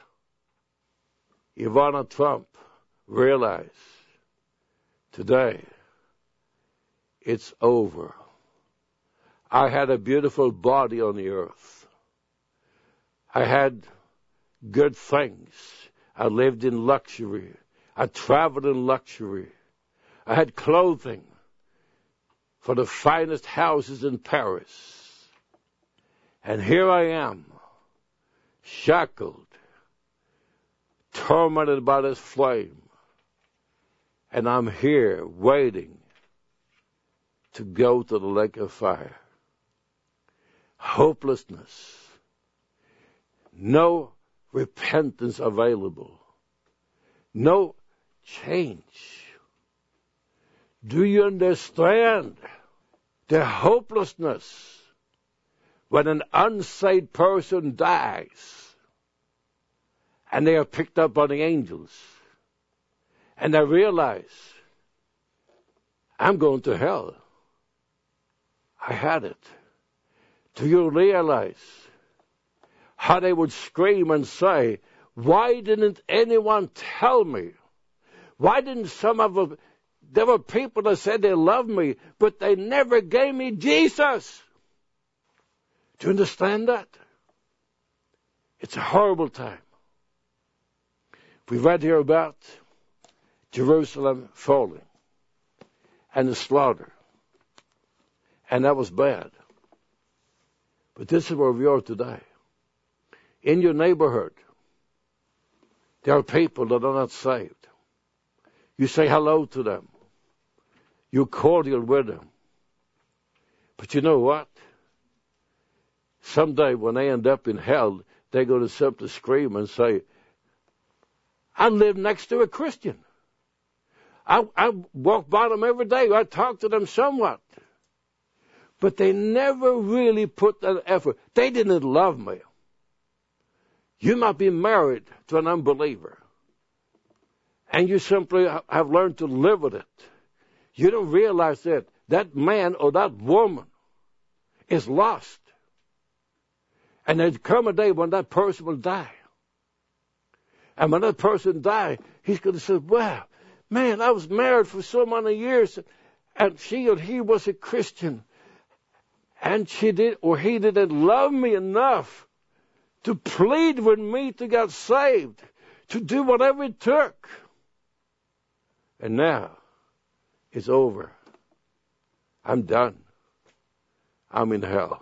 Speaker 2: Ivana Trump realized today it's over. I had a beautiful body on the earth. I had good things. I lived in luxury. I traveled in luxury. I had clothing for the finest houses in Paris. And here I am, shackled, tormented by this flame. And I'm here waiting to go to the lake of fire. Hopelessness. No repentance available. No change. Do you understand the hopelessness when an unsaved person dies and they are picked up by the angels and they realize, I'm going to hell. I had it. Do you realize how they would scream and say, why didn't anyone tell me? Why didn't some of them... There were people that said they loved me, but they never gave me Jesus. Do you understand that? It's a horrible time. We read here about Jerusalem falling and the slaughter. And that was bad. But this is where we are today. In your neighborhood, there are people that are not saved. You say hello to them. You're cordial with them. But you know what? Someday when they end up in hell, they're going to simply scream and say, I live next to a Christian. I, I walk by them every day. I talk to them somewhat. But they never really put that effort. They didn't love me. You might be married to an unbeliever. And you simply have learned to live with it. You don't realize that that man or that woman is lost. And there's come a day when that person will die. And when that person dies, he's going to say, well, man, I was married for so many years, and she or he was a Christian. And she did, or he didn't love me enough to plead with me to get saved, to do whatever it took. And now, it's over. I'm done. I'm in hell.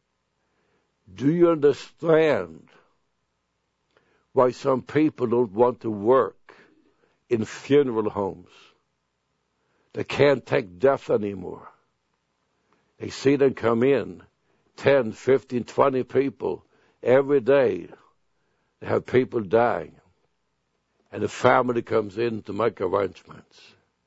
Speaker 2: Do you understand why some people don't want to work in funeral homes? They can't take death anymore. They see them come in, ten, fifteen, twenty people every day. They have people dying. And the family comes in to make arrangements.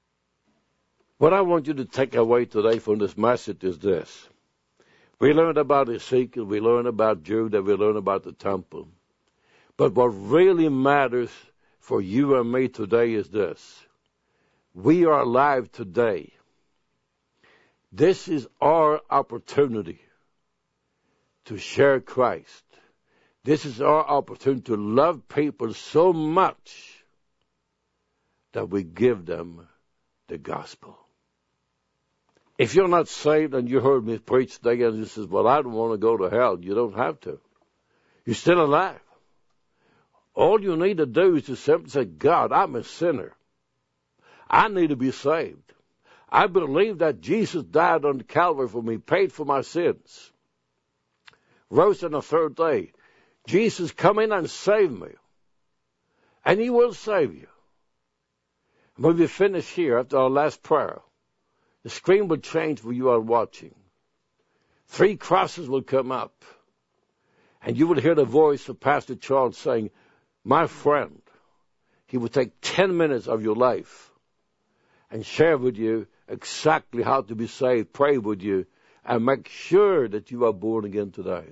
Speaker 2: What I want you to take away today from this message is this. We learned about Ezekiel, we learned about Judah, we learned about the temple. But what really matters for you and me today is this. we are alive today, this is our opportunity to share Christ. This is our opportunity to love people so much that we give them the gospel. If you're not saved and you heard me preach today and you says, well, I don't want to go to hell, you don't have to. You're still alive. All you need to do is to simply say, God, I'm a sinner. I need to be saved. I believe that Jesus died on Calvary for me, paid for my sins, rose on the third day. Jesus, come in and save me. And he will save you. When we finish here after our last prayer, the screen will change where you are watching. Three crosses will come up. And you will hear the voice of Pastor Charles saying, my friend, he will take ten minutes of your life and share with you exactly how to be saved, pray with you, and make sure that you are born again today.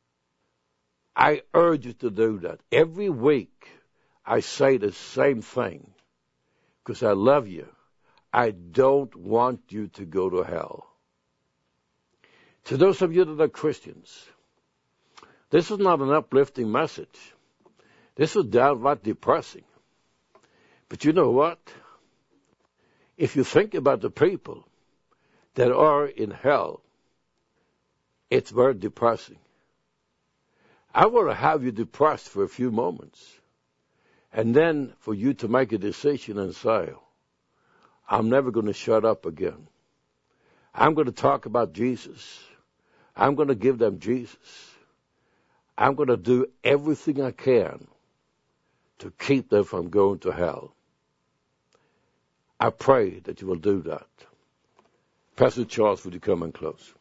Speaker 2: I urge you to do that. Every week I say the same thing because I love you. I don't want you to go to hell. To those of you that are Christians, this is not an uplifting message. This is downright depressing. But you know what? If you think about the people that are in hell, it's very depressing. I want to have you depressed for a few moments, and then for you to make a decision and say, I'm never going to shut up again. I'm going to talk about Jesus. I'm going to give them Jesus. I'm going to do everything I can to keep them from going to hell. I pray that you will do that. Pastor Charles, would you come and close?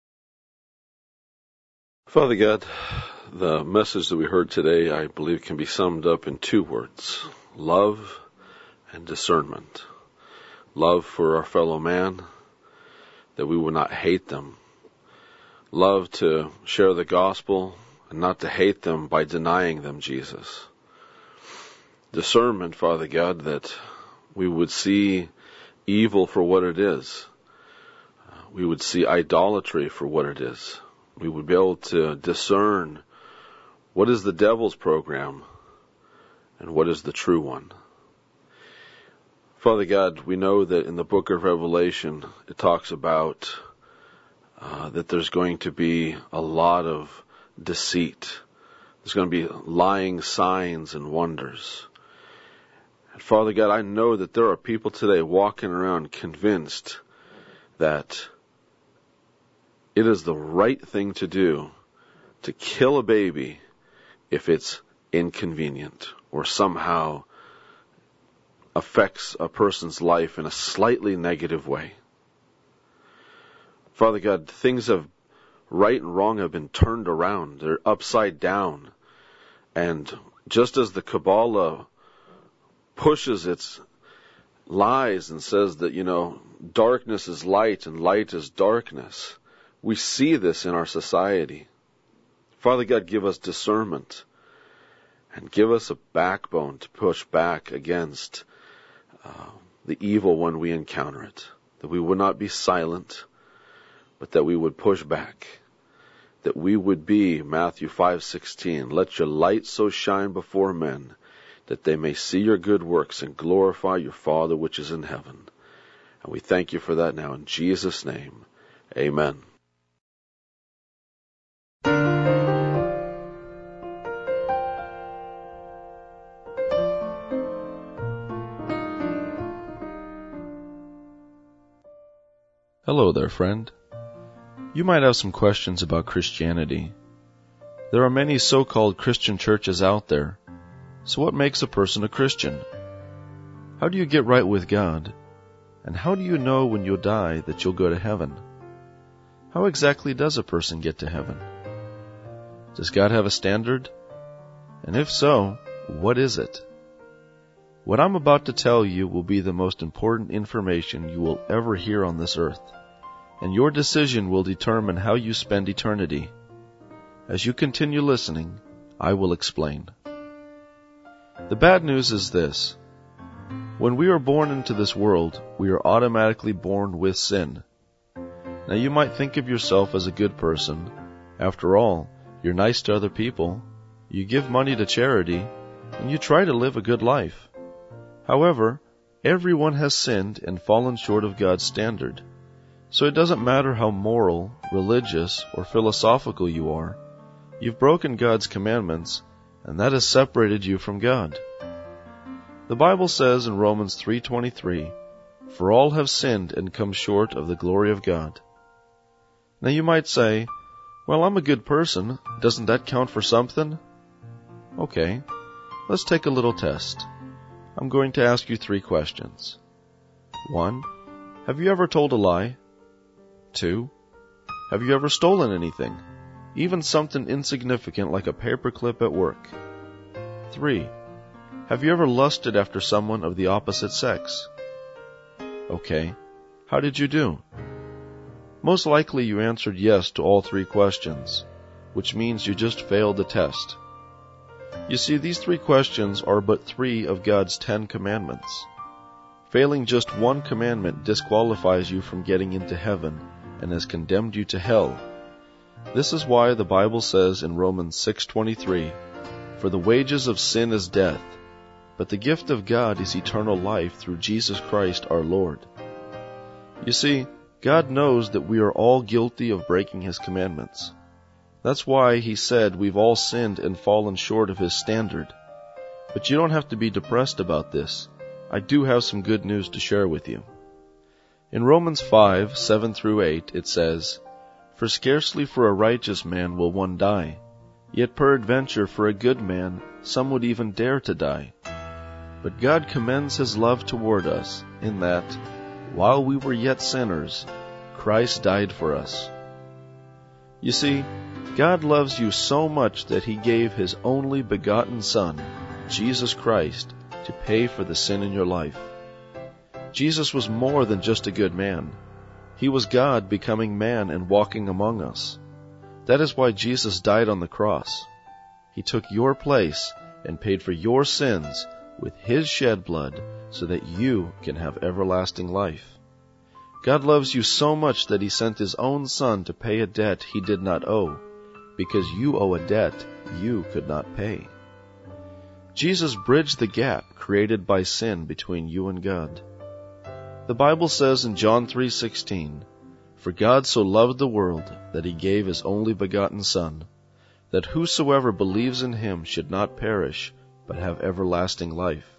Speaker 1: Father God, the message that we heard today, I believe, can be summed up in two words: love and discernment. Love for our fellow man, that we would not hate them. Love to share the gospel and not to hate them by denying them Jesus. Discernment, Father God, that we would see evil for what it is. We would see idolatry for what it is. We would be able to discern what is the devil's program and what is the true one. Father God, we know that in the book of Revelation, it talks about uh, that there's going to be a lot of deceit. There's going to be lying signs and wonders. And Father God, I know that there are people today walking around convinced that it is the right thing to do to kill a baby if it's inconvenient or somehow affects a person's life in a slightly negative way. Father God, things have, right and wrong have been turned around. They're upside down. And just as the Kabbalah pushes its lies and says that, you know, darkness is light and light is darkness, we see this in our society. Father God, give us discernment and give us a backbone to push back against uh, the evil when we encounter it. That we would not be silent, but that we would push back. That we would be, Matthew five sixteen, let your light so shine before men that they may see your good works and glorify your Father which is in heaven. And we thank you for that now in Jesus' name. Amen. Hello there, friend. You might have some questions about Christianity. There are many so-called Christian churches out there. So what makes a person a Christian? How do you get right with God? And how do you know when you'll die that you'll go to heaven? How exactly does a person get to heaven? Does God have a standard? And if so, what is it? What I'm about to tell you will be the most important information you will ever hear on this earth, and your decision will determine how you spend eternity. As you continue listening, I will explain. The bad news is this. When we are born into this world, we are automatically born with sin. Now you might think of yourself as a good person. After all, you're nice to other people, you give money to charity, and you try to live a good life. However, everyone has sinned and fallen short of God's standard. So it doesn't matter how moral, religious, or philosophical you are, you've broken God's commandments, and that has separated you from God. The Bible says in Romans three twenty-three, "For all have sinned and come short of the glory of God." Now you might say, "Well, I'm a good person. Doesn't that count for something?" Okay, let's take a little test. I'm going to ask you three questions. One, have you ever told a lie? Two, have you ever stolen anything, even something insignificant like a paperclip at work? Three, have you ever lusted after someone of the opposite sex? Okay, how did you do? Most likely you answered yes to all three questions, which means you just failed the test. You see, these three questions are but three of God's Ten Commandments. Failing just one commandment disqualifies you from getting into heaven and has condemned you to hell. This is why the Bible says in Romans six twenty-three, "For the wages of sin is death, but the gift of God is eternal life through Jesus Christ our Lord." You see, God knows that we are all guilty of breaking His commandments. That's why He said we've all sinned and fallen short of His standard. But you don't have to be depressed about this. I do have some good news to share with you. In Romans five, seven through eight, it says, "For scarcely for a righteous man will one die, yet peradventure for a good man some would even dare to die. But God commends His love toward us, in that, while we were yet sinners, Christ died for us." You see, God loves you so much that He gave His only begotten Son, Jesus Christ, to pay for the sin in your life. Jesus was more than just a good man. He was God becoming man and walking among us. That is why Jesus died on the cross. He took your place and paid for your sins with His shed blood so that you can have everlasting life. God loves you so much that He sent His own Son to pay a debt He did not owe, because you owe a debt you could not pay. Jesus bridged the gap created by sin between you and God. The Bible says in John three sixteen, "For God so loved the world that He gave His only begotten Son, that whosoever believes in Him should not perish, but have everlasting life."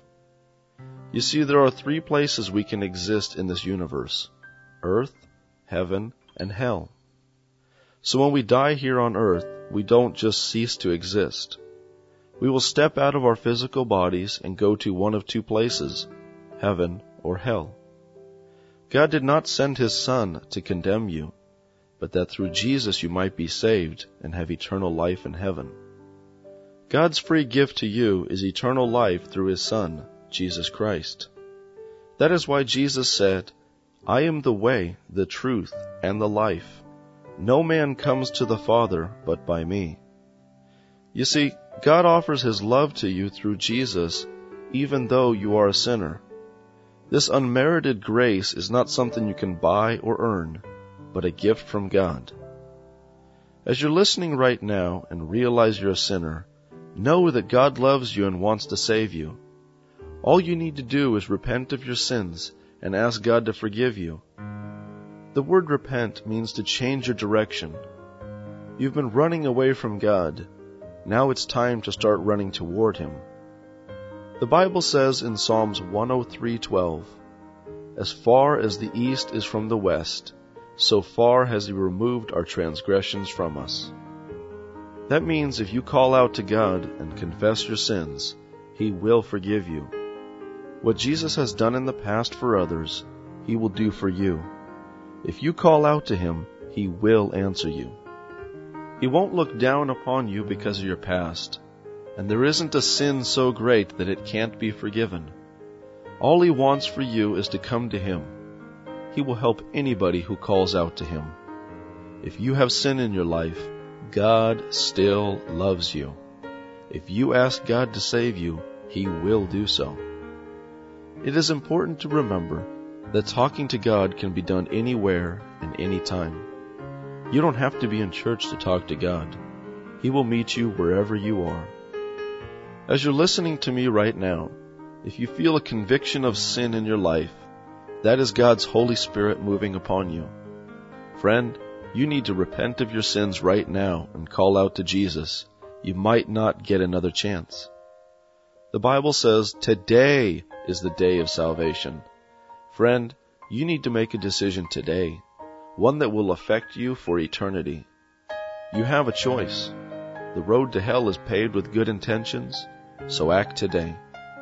Speaker 1: You see, there are three places we can exist in this universe: earth, heaven, and hell. So when we die here on earth, we don't just cease to exist. We will step out of our physical bodies and go to one of two places, heaven or hell. God did not send His Son to condemn you, but that through Jesus you might be saved and have eternal life in heaven. God's free gift to you is eternal life through His Son, Jesus Christ. That is why Jesus said, "I am the way, the truth, and the life. No man comes to the Father but by me." You see, God offers His love to you through Jesus, even though you are a sinner. This unmerited grace is not something you can buy or earn, but a gift from God. As you're listening right now and realize you're a sinner, know that God loves you and wants to save you. All you need to do is repent of your sins and ask God to forgive you. The word repent means to change your direction. You've been running away from God. Now it's time to start running toward Him. The Bible says in Psalms one oh three twelve, "As far as the east is from the west, so far has He removed our transgressions from us." That means if you call out to God and confess your sins, He will forgive you. What Jesus has done in the past for others, He will do for you. If you call out to Him, He will answer you. He won't look down upon you because of your past, and there isn't a sin so great that it can't be forgiven. All He wants for you is to come to Him. He will help anybody who calls out to Him. If you have sin in your life, God still loves you. If you ask God to save you, He will do so.
Speaker 3: It is important to remember that talking to God can be done anywhere and anytime. You don't have to be in church to talk to God. He will meet you wherever you are. As you're listening to me right now, if you feel a conviction of sin in your life, that is God's Holy Spirit moving upon you. Friend, you need to repent of your sins right now and call out to Jesus. You might not get another chance. The Bible says today is the day of salvation. Friend, you need to make a decision today, one that will affect you for eternity. You have a choice. The road to hell is paved with good intentions, so act today.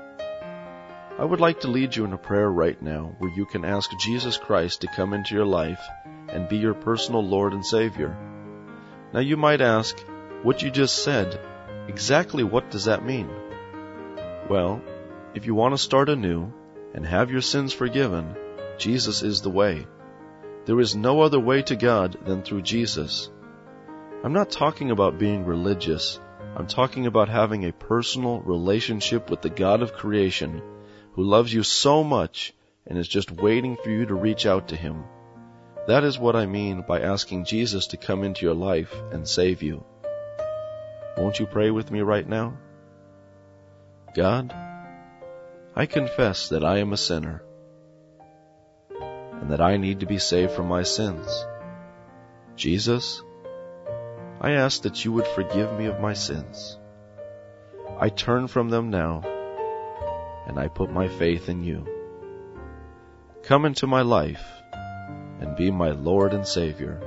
Speaker 3: I would like to lead you in a prayer right now where you can ask Jesus Christ to come into your life and be your personal Lord and Savior. Now you might ask, what you just said, exactly what does that mean? Well, if you want to start anew and have your sins forgiven, Jesus is the way. There is no other way to God than through Jesus. I'm not talking about being religious. I'm talking about having a personal relationship with the God of creation who loves you so much and is just waiting for you to reach out to Him. That is what I mean by asking Jesus to come into your life and save you. Won't you pray with me right now? God, I confess that I am a sinner and that I need to be saved from my sins. Jesus, I ask that you would forgive me of my sins. I turn from them now, and I put my faith in you. Come into my life and be my Lord and Savior.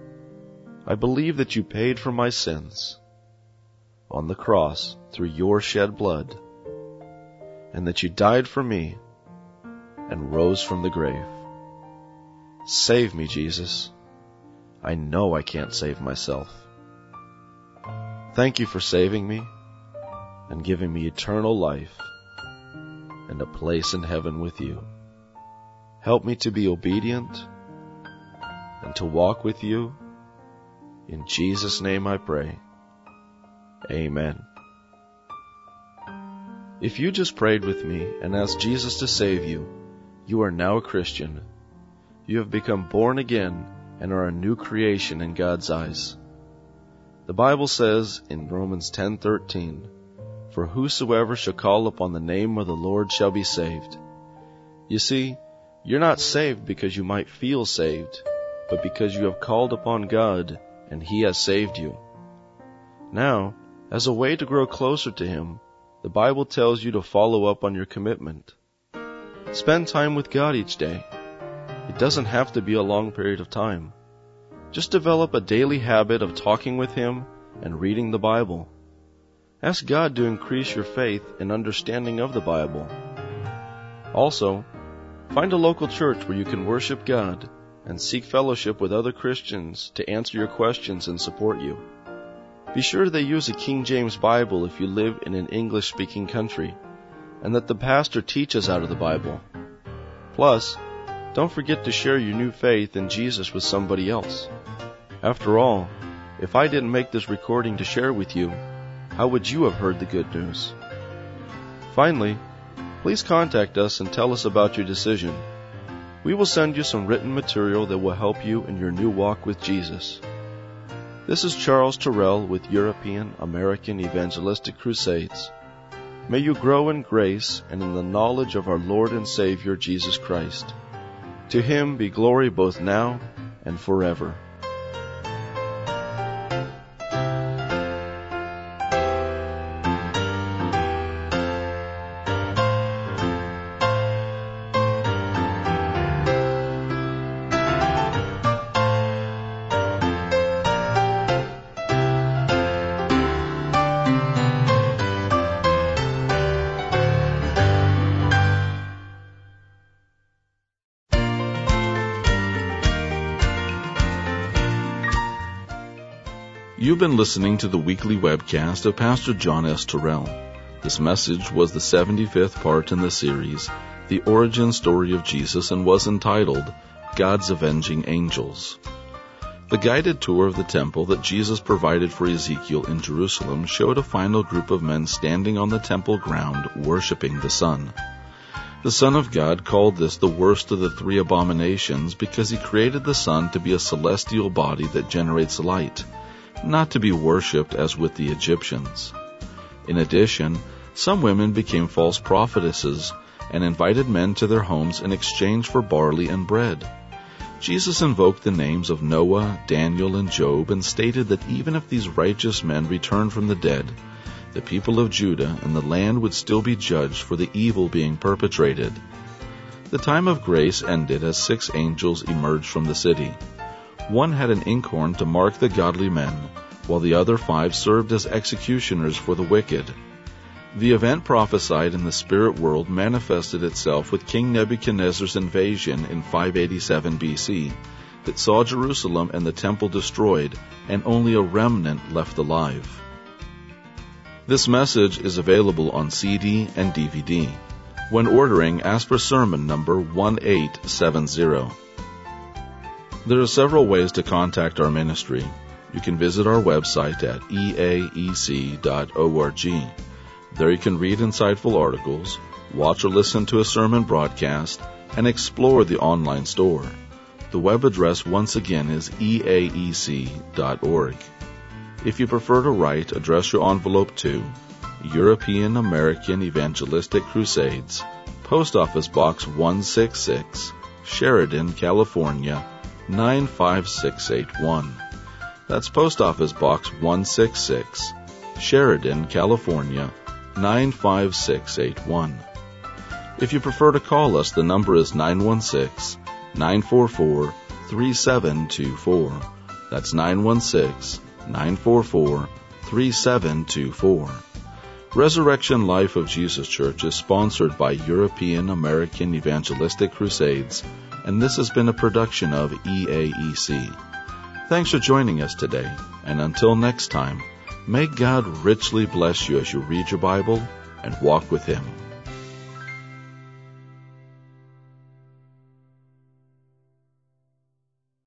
Speaker 3: I believe that you paid for my sins on the cross through your shed blood, and that you died for me and rose from the grave. Save me, Jesus. I know I can't save myself. Thank you for saving me and giving me eternal life and a place in heaven with you. Help me to be obedient and to walk with you. In Jesus' name I pray. Amen. If you just prayed with me and asked Jesus to save you, you are now a Christian. You have become born again and are a new creation in God's eyes. The Bible says in Romans ten thirteen, "For whosoever shall call upon the name of the Lord shall be saved." You see, you're not saved because you might feel saved, but because you have called upon God and He has saved you. Now, as a way to grow closer to Him, the Bible tells you to follow up on your commitment. Spend time with God each day. It doesn't have to be a long period of time. Just develop a daily habit of talking with Him and reading the Bible. Ask God to increase your faith and understanding of the Bible. Also, find a local church where you can worship God and seek fellowship with other Christians to answer your questions and support you. Be sure they use a King James Bible if you live in an English-speaking country, and that the pastor teaches out of the Bible. Plus, don't forget to share your new faith in Jesus with somebody else. After all, if I didn't make this recording to share with you, how would you have heard the good news? Finally, please contact us and tell us about your decision. We will send you some written material that will help you in your new walk with Jesus. This is Charles Terrell with European American Evangelistic Crusades. May you grow in grace and in the knowledge of our Lord and Savior Jesus Christ. To Him be glory both now and forever.
Speaker 1: You've been listening to the weekly webcast of Pastor John S. Terrell. This message was the seventy-fifth part in the series, The Origin Story of Jesus, and was entitled, God's Avenging Angels. The guided tour of the temple that Jesus provided for Ezekiel in Jerusalem showed a final group of men standing on the temple ground worshiping the sun. The Son of God called this the worst of the three abominations because he created the sun to be a celestial body that generates light, not to be worshipped as with the Egyptians. In addition, some women became false prophetesses and invited men to their homes in exchange for barley and bread. Jesus invoked the names of Noah, Daniel, and Job and stated that even if these righteous men returned from the dead, the people of Judah and the land would still be judged for the evil being perpetrated. The time of grace ended as six angels emerged from the city. One had an inkhorn to mark the godly men, while the other five served as executioners for the wicked. The event prophesied in the spirit world manifested itself with King Nebuchadnezzar's invasion in five eighty-seven B C that saw Jerusalem and the temple destroyed and only a remnant left alive. This message is available on C D and D V D. When ordering, ask for sermon number one eight seven zero. There are several ways to contact our ministry. You can visit our website at e a e c dot org. There you can read insightful articles, watch or listen to a sermon broadcast, and explore the online store. The web address once again is e a e c dot org. If you prefer to write, address your envelope to European American Evangelistic Crusades, Post Office Box one sixty-six, Sheridan, California, nine five six eight one. That's Post Office Box one sixty-six, Sheridan, California, nine five six eight one. If you prefer to call us, the number is nine one six, nine four four, three seven two four. That's nine one six, nine four four, three seven two four. Resurrection Life of Jesus Church is sponsored by European American Evangelistic Crusades, and this has been a production of E A E C. Thanks for joining us today, and until next time, may God richly bless you as you read your Bible and walk with Him.